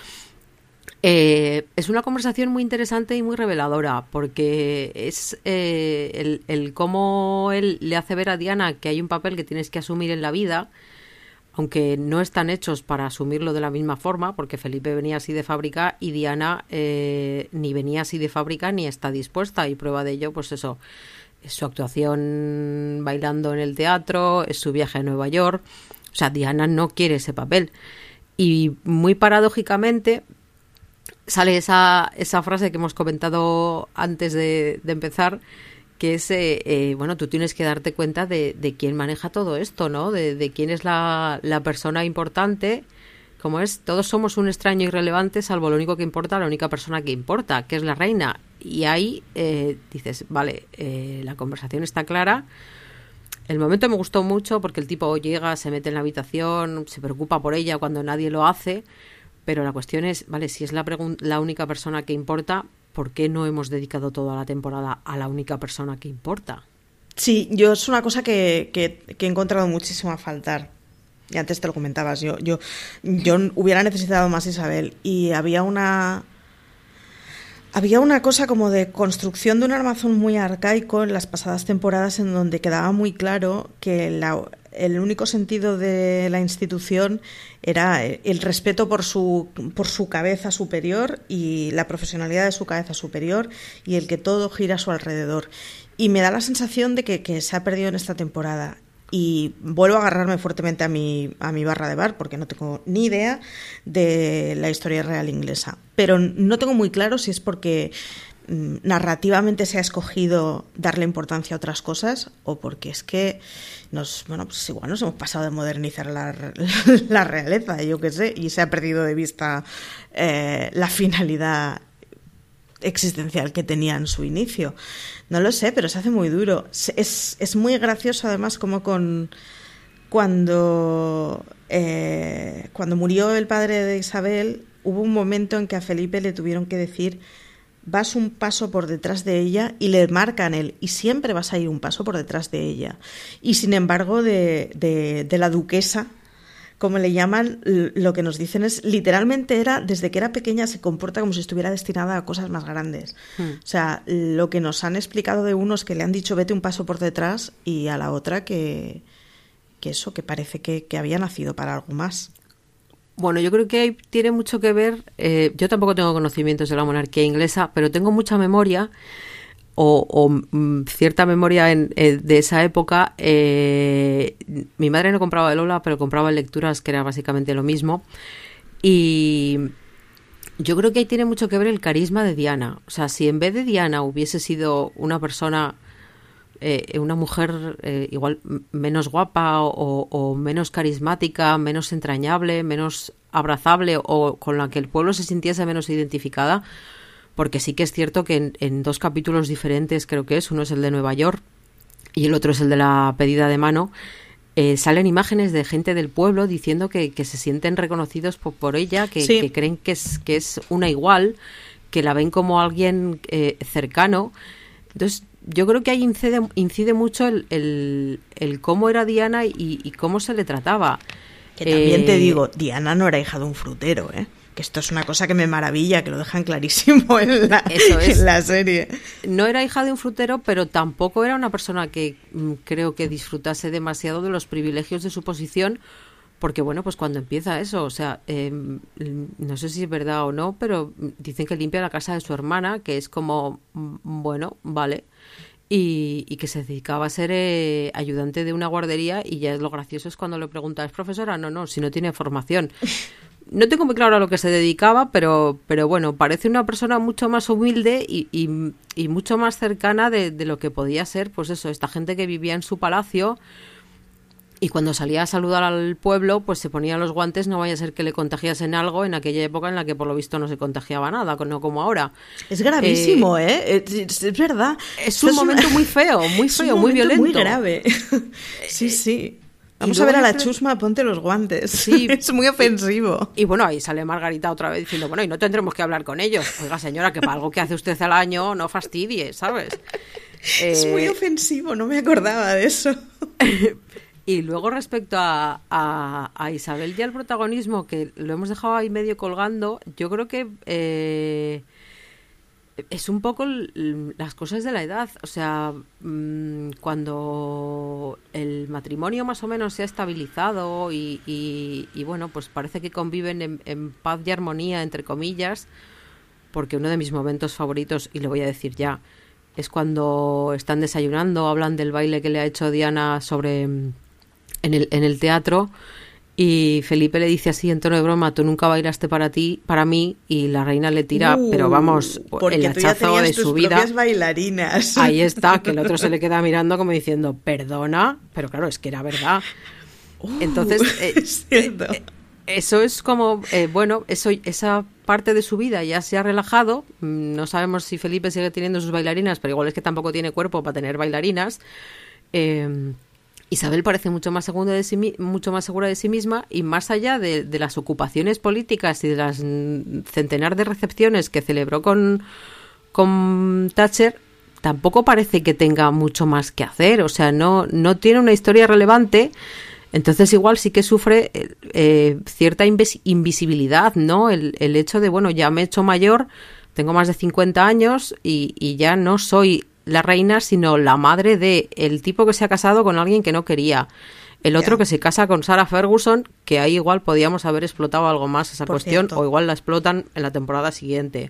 Es una conversación muy interesante y muy reveladora, porque es el cómo él le hace ver a Diana que hay un papel que tienes que asumir en la vida, aunque no están hechos para asumirlo de la misma forma, porque Felipe venía así de fábrica y Diana ni venía así de fábrica ni está dispuesta, y prueba de ello, pues eso, es su actuación bailando en el teatro, es su viaje a Nueva York. O sea, Diana no quiere ese papel. Y muy paradójicamente sale esa frase que hemos comentado antes de empezar, que es, bueno, tú tienes que darte cuenta de quién maneja todo esto, ¿no? De quién es la persona importante, como es, todos somos un extraño irrelevante, salvo lo único que importa, la única persona que importa, que es la reina. Y ahí dices, vale, la conversación está clara. El momento me gustó mucho porque el tipo llega, se mete en la habitación, se preocupa por ella cuando nadie lo hace. Pero la cuestión es, vale, si es la única persona que importa, ¿por qué no hemos dedicado toda la temporada a la única persona que importa? Sí, yo es una cosa que he encontrado muchísimo a faltar. Y antes te lo comentabas, yo hubiera necesitado más Isabel. Y había una cosa como de construcción de un armazón muy arcaico en las pasadas temporadas, en donde quedaba muy claro que el único sentido de la institución era el respeto por su cabeza superior y la profesionalidad de su cabeza superior, y el que todo gira a su alrededor. Y me da la sensación de que se ha perdido en esta temporada. Y vuelvo a agarrarme fuertemente a mi barra de bar, porque no tengo ni idea de la historia real inglesa. Pero no tengo muy claro si es porque narrativamente se ha escogido darle importancia a otras cosas, o porque es que pues igual nos hemos pasado de modernizar la realeza, yo qué sé, y se ha perdido de vista la finalidad existencial que tenía en su inicio. No lo sé, pero se hace muy duro. Es muy gracioso, además, como cuando murió el padre de Isabel, hubo un momento en que a Felipe le tuvieron que decir: vas un paso por detrás de ella, y le marcan él, y siempre vas a ir un paso por detrás de ella. Y sin embargo, de la duquesa, como le llaman, lo que nos dicen es, literalmente desde que era pequeña se comporta como si estuviera destinada a cosas más grandes. O sea, lo que nos han explicado de unos que le han dicho vete un paso por detrás, y a la otra que parece que había nacido para algo más. Bueno, yo creo que tiene mucho que ver, yo tampoco tengo conocimientos de la monarquía inglesa, pero tengo mucha memoria o cierta memoria de esa época. Mi madre no compraba de Lola, pero compraba lecturas que era básicamente lo mismo. Y yo creo que ahí tiene mucho que ver el carisma de Diana. O sea, si en vez de Diana hubiese sido una persona, una mujer igual menos guapa o menos carismática, menos entrañable, menos abrazable o con la que el pueblo se sintiese menos identificada, porque sí que es cierto que en 2 capítulos diferentes, creo que uno es el de Nueva York y el otro es el de la pedida de mano, salen imágenes de gente del pueblo diciendo que se sienten reconocidos por ella, que creen que es una igual, que la ven como alguien cercano. Entonces yo creo que ahí incide mucho el cómo era Diana y cómo se le trataba. Que también te digo, Diana no era hija de un frutero, que esto es una cosa que me maravilla, que lo dejan clarísimo en la serie. No era hija de un frutero, pero tampoco era una persona que creo que disfrutase demasiado de los privilegios de su posición, porque bueno, pues cuando empieza eso, o sea, no sé si es verdad o no, pero dicen que limpia la casa de su hermana, que es como, bueno, vale, y que se dedicaba a ser ayudante de una guardería, y ya es lo gracioso es cuando le preguntas, profesora, no, si no tiene formación. No tengo muy claro a lo que se dedicaba, pero bueno, parece una persona mucho más humilde y mucho más cercana de lo que podía ser, pues eso, esta gente que vivía en su palacio y cuando salía a saludar al pueblo, pues se ponía los guantes, no vaya a ser que le contagiasen algo en aquella época en la que por lo visto no se contagiaba nada, no como ahora. Es gravísimo, es verdad. Es un momento muy feo, muy violento. Muy grave. Sí. Vamos a ver a la chusma, ponte los guantes. Sí. Es muy ofensivo. Y bueno, ahí sale Margarita otra vez diciendo, bueno, y no tendremos que hablar con ellos. Oiga, señora, que para algo que hace usted al año no fastidie, ¿sabes? Es muy ofensivo, no me acordaba de eso. Y luego respecto a Isabel y al protagonismo, que lo hemos dejado ahí medio colgando, yo creo que es un poco las cosas de la edad. O sea, cuando el matrimonio más o menos se ha estabilizado y bueno, pues parece que conviven en paz y armonía, entre comillas, porque uno de mis momentos favoritos, y lo voy a decir ya, es cuando están desayunando, hablan del baile que le ha hecho Diana en el teatro, y Felipe le dice así en tono de broma, tú nunca bailaste para mí, y la reina le tira, pero vamos, el hachazo de su vida. Propias bailarinas. Ahí está, que el otro se le queda mirando como diciendo, perdona, pero claro, es que era verdad. Entonces, es cierto. Eso es como, bueno, esa parte de su vida ya se ha relajado. No sabemos si Felipe sigue teniendo sus bailarinas, pero igual es que tampoco tiene cuerpo para tener bailarinas. Isabel parece mucho más segura de sí misma, y más allá de las ocupaciones políticas y de las centenar de recepciones que celebró con Thatcher, tampoco parece que tenga mucho más que hacer. O sea, no tiene una historia relevante. Entonces igual sí que sufre cierta invisibilidad, ¿no? El hecho de, bueno, ya me he hecho mayor, tengo más de 50 años y ya no soy la reina, sino la madre de el tipo que se ha casado con alguien que no quería. El otro que se casa con Sarah Ferguson, que ahí igual podíamos haber explotado algo más esa cuestión, o igual la explotan en la temporada siguiente.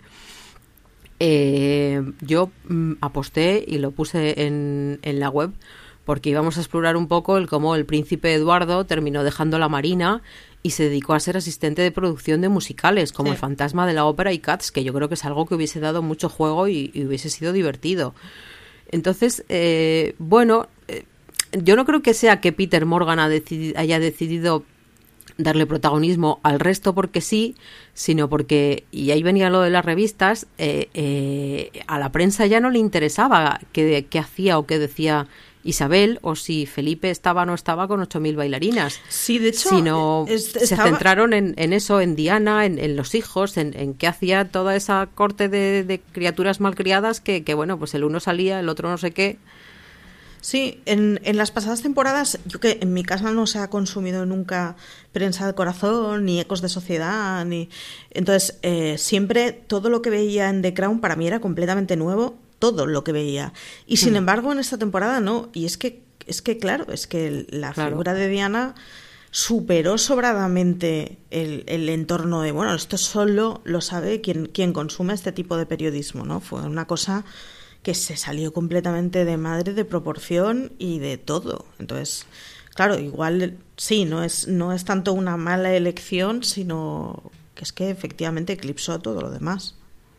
Yo aposté y lo puse en la web, porque íbamos a explorar un poco cómo el príncipe Eduardo terminó dejando la marina y se dedicó a ser asistente de producción de musicales, como El fantasma de la ópera y Cats, que yo creo que es algo que hubiese dado mucho juego y hubiese sido divertido. Entonces, bueno, yo no creo que sea que Peter Morgan haya decidido darle protagonismo al resto porque sí, sino porque, y ahí venía lo de las revistas, a la prensa ya no le interesaba qué hacía o qué decía Isabel, o si Felipe estaba o no estaba con 8.000 bailarinas. Sí, de hecho, sino se centraron en eso, en Diana, en los hijos, en qué hacía toda esa corte de criaturas malcriadas que bueno, pues el uno salía, el otro no sé qué. Sí, en las pasadas temporadas, yo que en mi casa no se ha consumido nunca Prensa del Corazón, ni Ecos de Sociedad, entonces siempre todo lo que veía en The Crown para mí era completamente nuevo, todo lo que veía. Y sin embargo en esta temporada no, y es que claro, es que la figura de Diana superó sobradamente el entorno de, bueno, esto solo lo sabe quien consume este tipo de periodismo, ¿no? Fue una cosa que se salió completamente de madre, de proporción y de todo. Entonces, claro, igual sí, no es tanto una mala elección, sino que es que efectivamente eclipsó todo lo demás.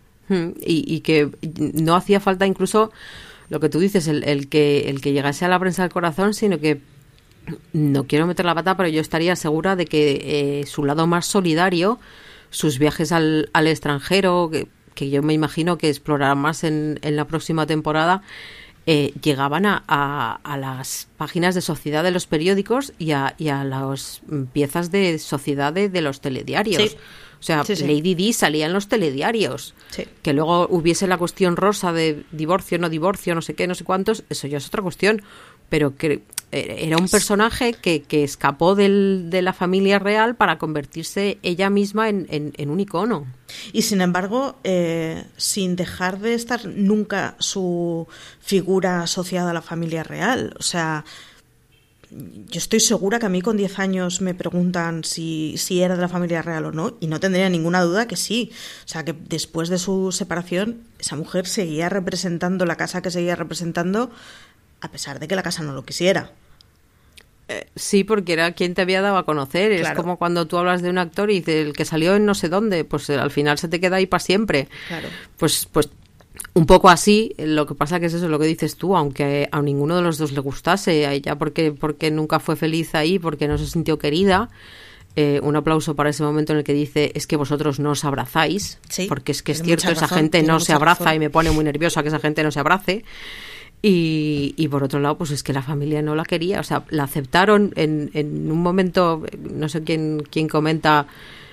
Y que no hacía falta incluso lo que tú dices, el que llegase a la prensa del corazón, sino que, no quiero meter la pata, pero yo estaría segura de que su lado más solidario, sus viajes al extranjero, que yo me imagino que explorarán más en la próxima temporada, llegaban a las páginas de sociedad de los periódicos y a las piezas de sociedad de los telediarios. Sí. O sea, sí. Lady Di salía en los telediarios. Sí. Que luego hubiese la cuestión rosa de divorcio, no sé qué, no sé cuántos, eso ya es otra cuestión. Pero que era un personaje que escapó de la familia real para convertirse ella misma en un icono. Y sin embargo, sin dejar de estar nunca su figura asociada a la familia real. O sea, yo estoy segura que a mí con 10 años me preguntan si era de la familia real o no, y no tendría ninguna duda que sí. O sea, que después de su separación, esa mujer seguía representando la casa que seguía representando, a pesar de que la casa no lo quisiera. Sí, porque era quien te había dado a conocer. Claro. Es como cuando tú hablas de un actor y del que salió en no sé dónde, pues al final se te queda ahí para siempre. Claro. Pues un poco así. Lo que pasa que es eso, lo que dices tú, aunque a ninguno de los dos le gustase, a ella porque nunca fue feliz ahí, porque no se sintió querida. Un aplauso para ese momento en el que dice, es que vosotros no os abrazáis, sí, porque es que es cierto, esa gente no se abraza y me pone muy nerviosa que esa gente no se abrace. Y por otro lado, pues es que la familia no la quería, o sea, la aceptaron en un momento, no sé quién comenta,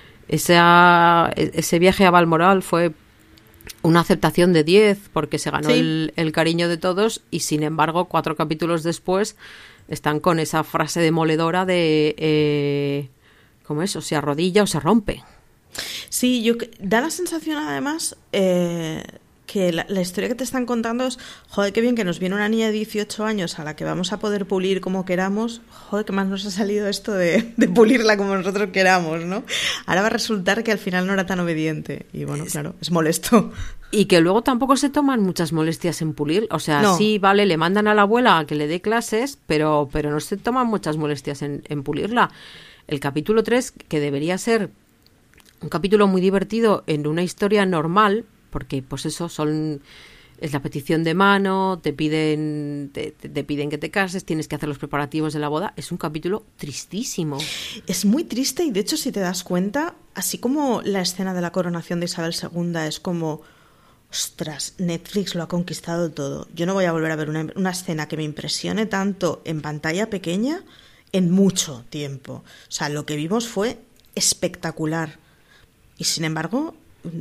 ese viaje a Balmoral fue una aceptación de 10 porque se ganó sí. el cariño de todos, y sin embargo 4 capítulos después están con esa frase demoledora de ¿cómo es? O se arrodilla o se rompe. Sí, da la sensación además que la historia que te están contando es, joder, qué bien que nos viene una niña de 18 años a la que vamos a poder pulir como queramos, joder, qué más nos ha salido esto de pulirla como nosotros queramos, ¿no? Ahora va a resultar que al final no era tan obediente y bueno, claro, es molesto. Y que luego tampoco se toman muchas molestias en pulir, o sea, no. Sí, vale, le mandan a la abuela a que le dé clases, pero no se toman muchas molestias en pulirla. El capítulo 3, que debería ser un capítulo muy divertido en una historia normal, porque pues eso es la petición de mano, te piden que te cases, tienes que hacer los preparativos de la boda. Es un capítulo tristísimo. Es muy triste, y de hecho, si te das cuenta, así como la escena de la coronación de Isabel II es como, ostras, Netflix lo ha conquistado todo. Yo no voy a volver a ver una escena que me impresione tanto en pantalla pequeña en mucho tiempo. O sea, lo que vimos fue espectacular. Y sin embargo,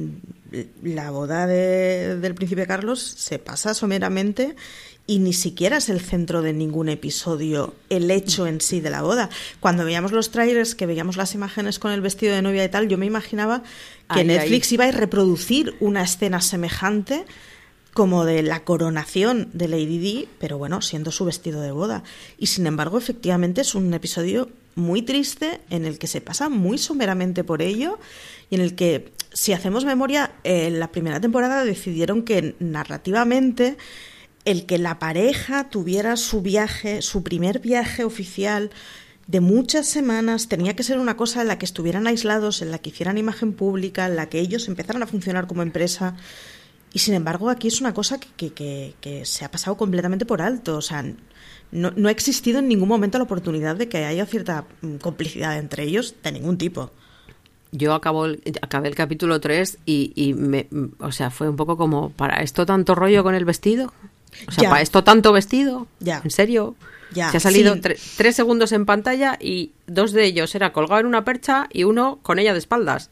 la boda del príncipe Carlos se pasa someramente y ni siquiera es el centro de ningún episodio el hecho en sí de la boda. Cuando veíamos los trailers, que veíamos las imágenes con el vestido de novia y tal, yo me imaginaba que Netflix iba a reproducir una escena semejante como de la coronación de Lady Di, pero bueno, siendo su vestido de boda. Y sin embargo, efectivamente es un episodio muy triste en el que se pasa muy someramente por ello, y en el que, si hacemos memoria, en la primera temporada decidieron que narrativamente el que la pareja tuviera su primer viaje oficial de muchas semanas, tenía que ser una cosa en la que estuvieran aislados, en la que hicieran imagen pública, en la que ellos empezaran a funcionar como empresa. Y sin embargo, aquí es una cosa que se ha pasado completamente por alto. O sea, no ha existido en ningún momento la oportunidad de que haya cierta complicidad entre ellos de ningún tipo. Yo acabé el capítulo 3 y o sea, fue un poco como, ¿para esto tanto rollo con el vestido? O sea, ¿para esto tanto vestido? Ya. ¿En serio? Ya. Se ha salido 3 segundos en pantalla y 2 de ellos era colgado en una percha y uno con ella de espaldas.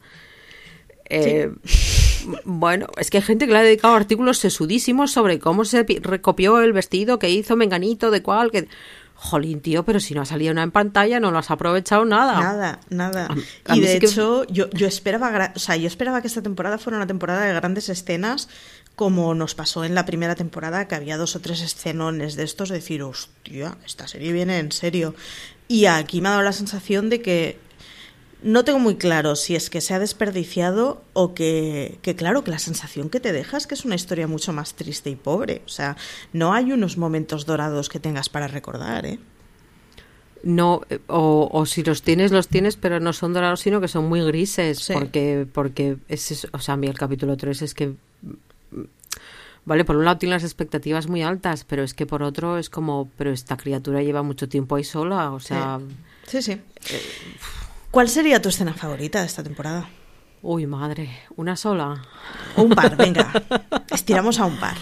Bueno, es que hay gente que le ha dedicado artículos sesudísimos sobre cómo se recopió el vestido que hizo Menganito, de cuál, que... Jolín, tío, pero si no ha salido nada en pantalla, no lo has aprovechado nada. Nada. Y de hecho, yo esperaba que esta temporada fuera una temporada de grandes escenas, como nos pasó en la primera temporada, que había 2 o 3 escenones de estos, de decir, hostia, esta serie viene en serio. Y aquí me ha dado la sensación de que no tengo muy claro si es que se ha desperdiciado o que claro, que la sensación que te deja es que es una historia mucho más triste y pobre. O sea, no hay unos momentos dorados que tengas para recordar, ¿eh? No, o si los tienes, pero no son dorados, sino que son muy grises, Sí. porque o sea, a mí el capítulo 3 es que, vale, por un lado tiene las expectativas muy altas, pero es que por otro es como, pero esta criatura lleva mucho tiempo ahí sola, o sea... Sí. ¿Cuál sería tu escena favorita de esta temporada? Uy, madre, ¿una sola? Un par, venga, estiramos a un par.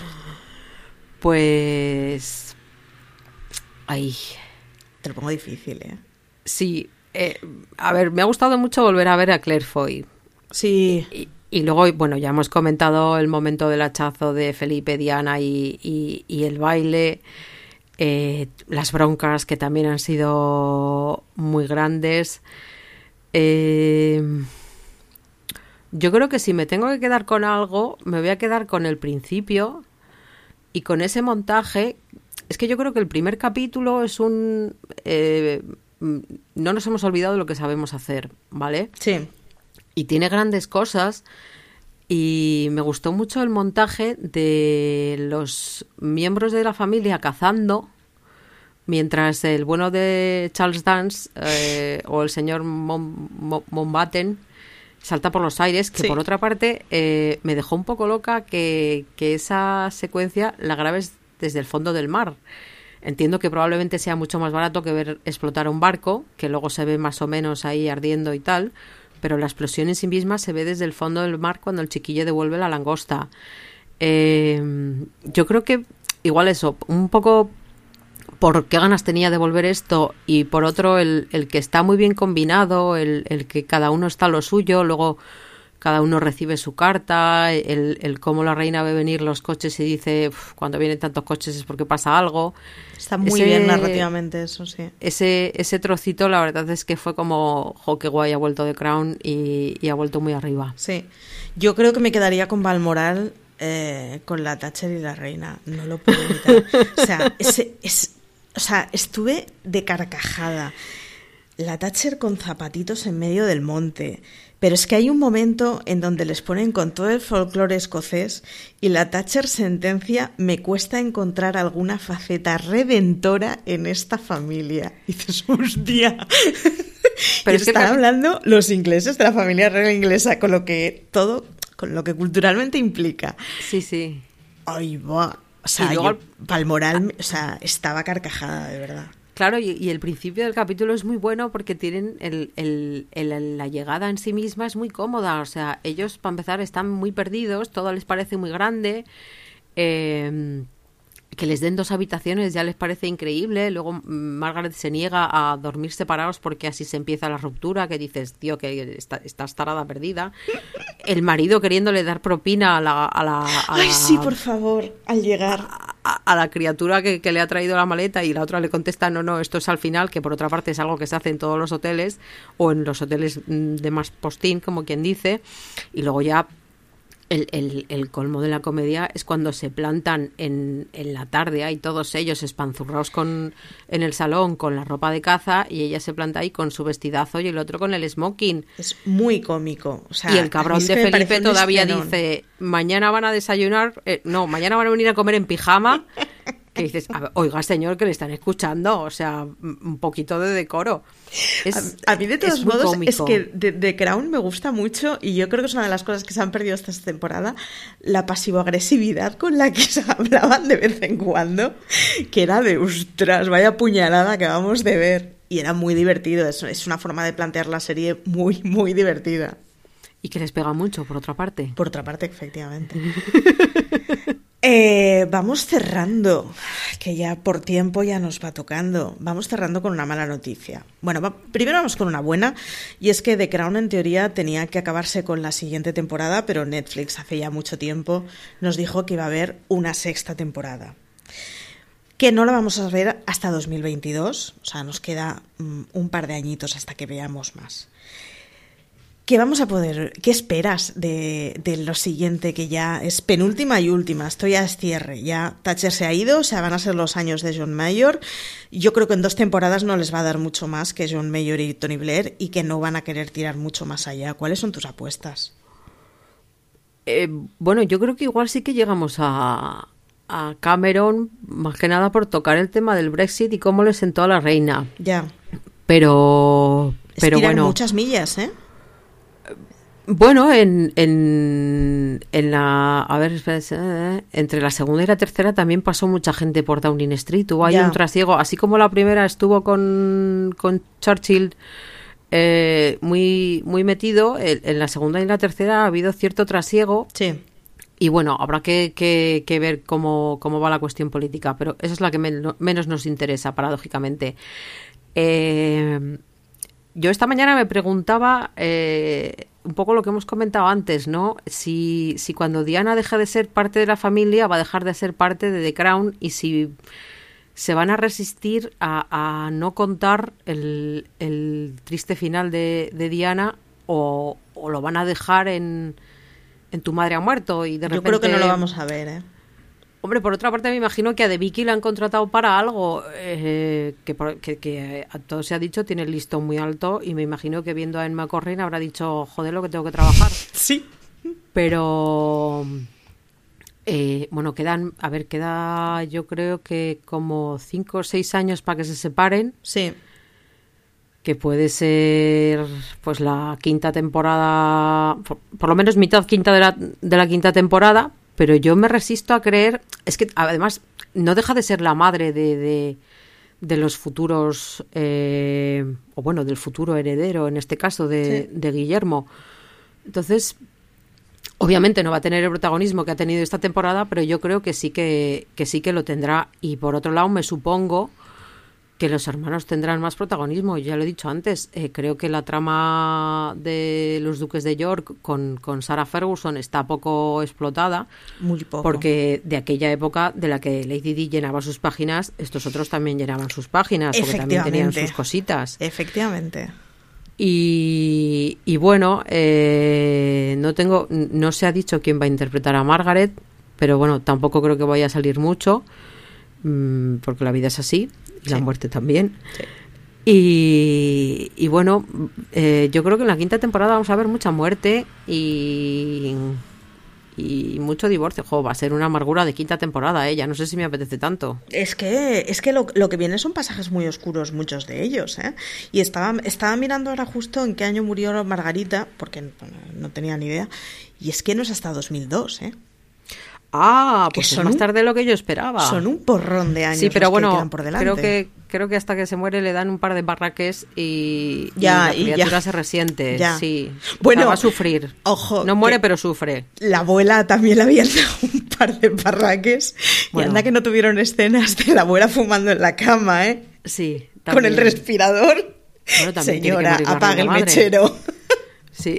Pues... Ay... Te lo pongo difícil, ¿eh? Sí, a ver, me ha gustado mucho volver a ver a Claire Foy. Sí. Y luego, bueno, ya hemos comentado el momento del hachazo de Felipe, Diana y el baile, las broncas que también han sido muy grandes. Yo creo que si me tengo que quedar con algo, me voy a quedar con el principio y con ese montaje. Es que yo creo que el primer capítulo es un... no nos hemos olvidado de lo que sabemos hacer, ¿vale? Sí. Y tiene grandes cosas y me gustó mucho el montaje de los miembros de la familia cazando mientras el bueno de Charles Dance o el señor Mountbatten salta por los aires, que Sí. por otra parte me dejó un poco loca que esa secuencia la grabes desde el fondo del mar. Entiendo que probablemente sea mucho más barato que ver explotar un barco, que luego se ve más o menos ahí ardiendo y tal, pero la explosión en sí misma se ve desde el fondo del mar cuando el chiquillo devuelve la langosta. Yo creo que igual eso, un poco por qué ganas tenía de volver esto, y por otro el que está muy bien combinado, el que cada uno está a lo suyo, luego cada uno recibe su carta, el cómo la reina ve venir los coches y dice, cuando vienen tantos coches es porque pasa algo. Está muy bien narrativamente eso, sí. Ese trocito, la verdad es que fue como, jo, qué guay, ha vuelto The Crown y ha vuelto muy arriba. Sí. Yo creo que me quedaría con Balmoral, con la Thatcher y la reina. No lo puedo evitar. O sea, estuve de carcajada. La Thatcher con zapatitos en medio del monte. Pero es que hay un momento en donde les ponen con todo el folclore escocés y la Thatcher sentencia: me cuesta encontrar alguna faceta redentora en esta familia. Y dices, hostia. Pero es que están hablando los ingleses de la familia real inglesa, con lo que culturalmente implica. Sí, sí. Ay, va. O sea, Balmoral, o sea, estaba carcajada, de verdad. Claro, y el principio del capítulo es muy bueno porque tienen la llegada en sí misma es muy cómoda. O sea, ellos, para empezar, están muy perdidos, todo les parece muy grande. Que les den 2 habitaciones ya les parece increíble. Luego Margaret se niega a dormir separados porque así se empieza la ruptura, que dices, tío, que estás tarada perdida. El marido queriéndole dar propina a la ay, sí, por favor, al llegar a la criatura que le ha traído la maleta, y la otra le contesta, no, esto es al final, que por otra parte es algo que se hace en todos los hoteles o en los hoteles de más postín, como quien dice. Y luego ya el colmo de la comedia es cuando se plantan en la tarde ahí todos ellos espanzurrados en el salón con la ropa de caza, y ella se planta ahí con su vestidazo y el otro con el smoking. Es muy cómico. O sea, y el cabrón de Felipe todavía dice, mañana van a desayunar, mañana van a venir a comer en pijama. Que dices, oiga, señor, que le están escuchando, o sea, un poquito de decoro. A mí, de todos modos, cómico. Es que The Crown me gusta mucho, y yo creo que es una de las cosas que se han perdido esta temporada, la pasivo-agresividad con la que se hablaban de vez en cuando, que era de, ostras, vaya puñalada que vamos de ver. Y era muy divertido, es una forma de plantear la serie muy, muy divertida. Y que les pega mucho, por otra parte. Por otra parte, efectivamente. Vamos cerrando, que ya por tiempo ya nos va tocando. Vamos cerrando con una mala noticia. Bueno, primero vamos con una buena, y es que The Crown en teoría tenía que acabarse con la siguiente temporada, pero Netflix hace ya mucho tiempo nos dijo que iba a haber una 6ª temporada, que no la vamos a ver hasta 2022, o sea, nos queda un par de añitos hasta que veamos más. ¿Qué vamos a poder, qué esperas de lo siguiente, que ya es penúltima y última? Esto ya es cierre, ya Thatcher se ha ido, o sea, van a ser los años de John Major. Yo creo que en 2 temporadas no les va a dar mucho más que John Major y Tony Blair y que no van a querer tirar mucho más allá. ¿Cuáles son tus apuestas? Bueno, yo creo que igual sí que llegamos a Cameron, más que nada por tocar el tema del Brexit y cómo le sentó a la reina. Ya. Pero bueno, muchas millas, ¿eh? Bueno, en la, a ver, entre la segunda y la tercera también pasó mucha gente por Downing Street. Hubo ahí un trasiego, así como la primera estuvo con Churchill muy metido, en la segunda y la tercera ha habido cierto trasiego. Sí. Y bueno, habrá que ver cómo va la cuestión política, pero esa es la que menos nos interesa, paradójicamente. Yo esta mañana me preguntaba un poco lo que hemos comentado antes, ¿no? Si cuando Diana deja de ser parte de la familia va a dejar de ser parte de The Crown y si se van a resistir a no contar el triste final de Diana o lo van a dejar en Tu madre ha muerto y de repente... Yo creo que no lo vamos a ver, ¿eh? Hombre, por otra parte me imagino que a The Vicky la han contratado para algo que a todos se ha dicho tiene el listón muy alto y me imagino que viendo a Emma Corrin habrá dicho, joder, lo que tengo que trabajar. Sí. Pero bueno, queda yo creo que como 5 o 6 años para que se separen. Sí. Que puede ser pues la quinta temporada, por lo menos mitad quinta de la quinta temporada. Pero yo me resisto a creer, es que además no deja de ser la madre de los futuros, o bueno, del futuro heredero, en este caso de Guillermo. Entonces, obviamente no va a tener el protagonismo que ha tenido esta temporada, pero yo creo que sí que lo tendrá. Y por otro lado, me supongo que los hermanos tendrán más protagonismo. Ya lo he dicho antes, creo que la trama de los duques de York con Sarah Ferguson está poco explotada. Muy poco. Porque de aquella época de la que Lady Di llenaba sus páginas, estos otros también llenaban sus páginas, porque también tenían sus cositas. Efectivamente. Y bueno, no se ha dicho quién va a interpretar a Margaret, pero bueno, tampoco creo que vaya a salir mucho, porque la vida es así. Y la muerte también. Sí. Y bueno, yo creo que en la quinta temporada vamos a ver mucha muerte y mucho divorcio. Va a ser una amargura de quinta temporada, ya no sé si me apetece tanto. Es que lo que viene son pasajes muy oscuros, muchos de ellos, ¿eh? Y estaba mirando ahora justo en qué año murió Margarita, porque no tenía ni idea, y es que no es hasta 2002, ¿eh? Pues es más tarde de lo que yo esperaba. Son un porrón de años. Sí, pero bueno, que quedan por delante. Creo que hasta que se muere le dan un par de barraques y la criatura se resiente. Ya. Sí. Bueno, va a sufrir. Ojo. No muere, pero sufre. La abuela también le habían dado un par de barraques. Bueno. Y anda que no tuvieron escenas de la abuela fumando en la cama, ¿eh? Sí. También. Con el respirador. Bueno, Señora, apague el mechero. Sí.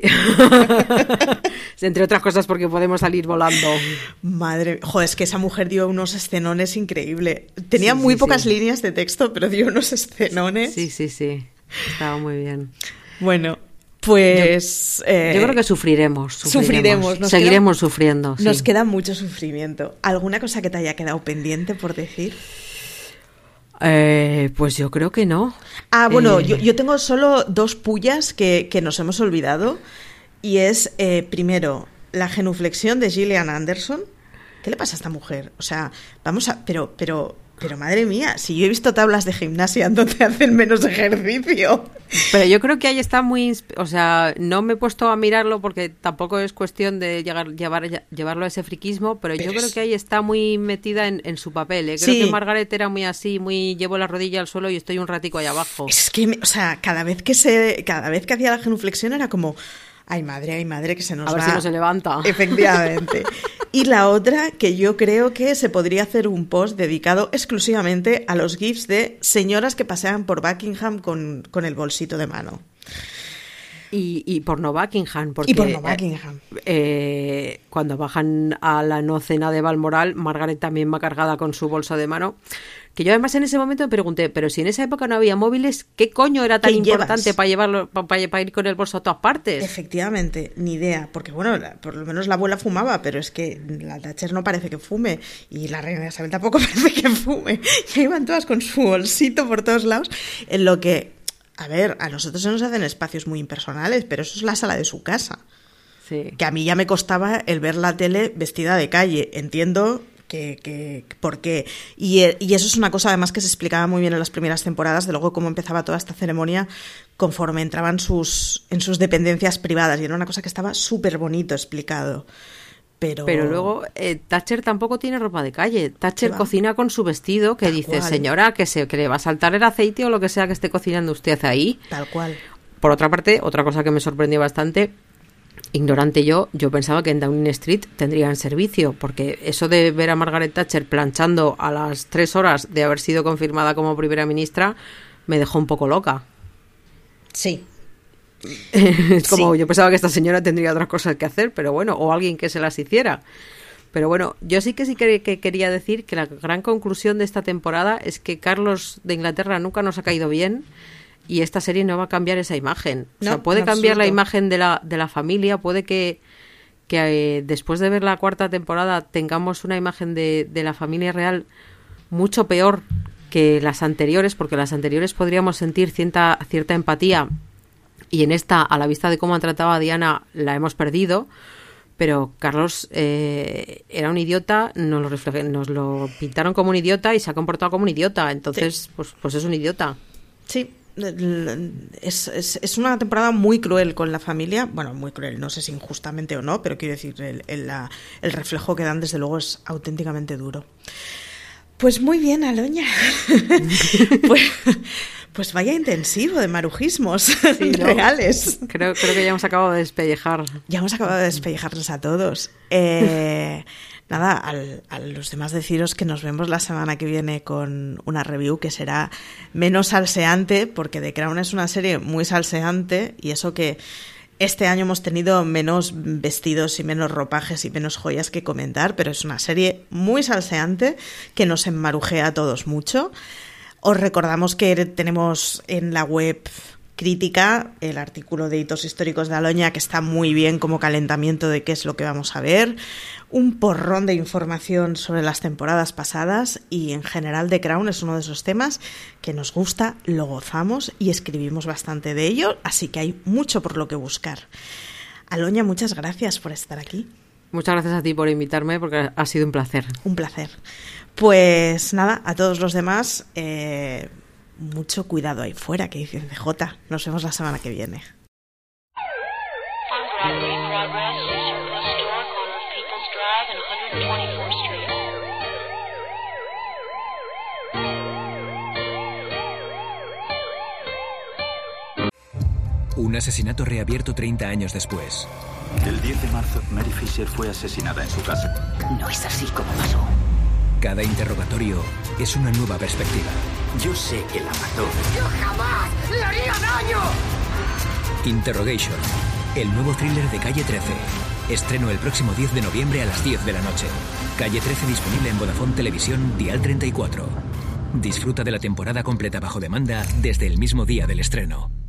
Entre otras cosas porque podemos salir volando. Madre, joder, es que esa mujer dio unos escenones increíbles. Tenía muy pocas líneas de texto, pero dio unos escenones. Sí. Estaba muy bien. Bueno, pues... yo creo que sufriremos. Seguiremos sufriendo. Sí. Nos queda mucho sufrimiento. ¿Alguna cosa que te haya quedado pendiente por decir? Pues yo creo que no. Bueno, yo tengo solo 2 pullas que nos hemos olvidado. Y es, primero, la genuflexión de Gillian Anderson. ¿Qué le pasa a esta mujer? O sea, vamos a... Pero madre mía, si yo he visto tablas de gimnasia donde hacen menos ejercicio. Pero yo creo que ahí está muy... O sea, no me he puesto a mirarlo porque tampoco es cuestión de llevarlo a ese friquismo, pero yo creo que ahí está muy metida en su papel. Creo que Margaret era muy así, muy llevo la rodilla al suelo y estoy un ratico ahí abajo. Es que, o sea, cada vez que hacía la genuflexión era como... Ay, madre, que se nos va. A ver si no se levanta. Efectivamente. Y la otra, que yo creo que se podría hacer un post dedicado exclusivamente a los gifs de señoras que pasean por Buckingham con el bolsito de mano. Y por no Buckingham. Porque, y por no Buckingham. Cuando bajan a la no cena de Balmoral, Margaret también va cargada con su bolso de mano. Que yo además en ese momento me pregunté, pero si en esa época no había móviles, ¿qué coño era tan importante para llevarlo, para ir con el bolso a todas partes? Efectivamente, ni idea, porque bueno, por lo menos la abuela fumaba, pero es que la Thatcher no parece que fume y la reina Isabel tampoco parece que fume. Y iban todas con su bolsito por todos lados, en lo que, a ver, a nosotros se nos hacen espacios muy impersonales, pero eso es la sala de su casa. Sí. Que a mí ya me costaba el ver la tele vestida de calle, entiendo por qué. Y eso es una cosa además que se explicaba muy bien en las primeras temporadas, de luego cómo empezaba toda esta ceremonia conforme entraban en sus dependencias privadas, y era una cosa que estaba súper bonito explicado. Pero luego Thatcher tampoco tiene ropa de calle. Thatcher cocina con su vestido, que Tal dice, cual. señora, que le va a saltar el aceite o lo que sea que esté cocinando usted ahí. Tal cual. Por otra parte, otra cosa que me sorprendió bastante, ignorante yo pensaba que en Downing Street tendrían servicio, porque eso de ver a Margaret Thatcher planchando a las 3 horas de haber sido confirmada como primera ministra me dejó un poco loca. Sí. Es como, Sí. yo pensaba que esta señora tendría otras cosas que hacer, pero bueno, o alguien que se las hiciera. Pero bueno, yo sí que quería decir que la gran conclusión de esta temporada es que Carlos de Inglaterra nunca nos ha caído bien, y esta serie no va a cambiar esa imagen. O sea, No, puede en cambiar la absoluto. imagen de la familia, puede que después de ver la 4ª temporada tengamos una imagen de la familia real mucho peor que las anteriores, porque las anteriores podríamos sentir cierta empatía, y en esta, a la vista de cómo han tratado a Diana, la hemos perdido. Pero Carlos era un idiota, nos lo pintaron como un idiota y se ha comportado como un idiota. Entonces, sí. pues es un idiota. Sí, es una temporada muy cruel con la familia. Bueno, muy cruel, no sé si injustamente o no, pero quiero decir, el reflejo que dan desde luego es auténticamente duro. Pues muy bien, Aloña. pues vaya intensivo de marujismos, sí, ¿no? Reales. Creo que ya hemos acabado de despellejar. Ya hemos acabado de despellejarnos a todos. Nada, a los demás deciros que nos vemos la semana que viene con una review que será menos salseante, porque The Crown es una serie muy salseante, y eso que este año hemos tenido menos vestidos y menos ropajes y menos joyas que comentar, pero es una serie muy salseante que nos enmarujea a todos mucho. Os recordamos que tenemos en la web crítica el artículo de hitos históricos de Aloña, que está muy bien como calentamiento de qué es lo que vamos a ver, un porrón de información sobre las temporadas pasadas, y en general The Crown es uno de esos temas que nos gusta, lo gozamos y escribimos bastante de ello, así que hay mucho por lo que buscar. Aloña, muchas gracias por estar aquí. Muchas gracias a ti por invitarme, porque ha sido un placer. Un placer. Pues nada, a todos los demás, mucho cuidado ahí fuera, que dice CJ. Nos vemos la semana que viene. Un asesinato reabierto 30 años después. El 10 de marzo, Mary Fisher fue asesinada en su casa. No es así como pasó. Cada interrogatorio es una nueva perspectiva. Yo sé que la mató. ¡Yo jamás le haría daño! Interrogation, el nuevo thriller de Calle 13. Estreno el próximo 10 de noviembre a las 10 de la noche. Calle 13 disponible en Vodafone Televisión, Dial 34. Disfruta de la temporada completa bajo demanda desde el mismo día del estreno.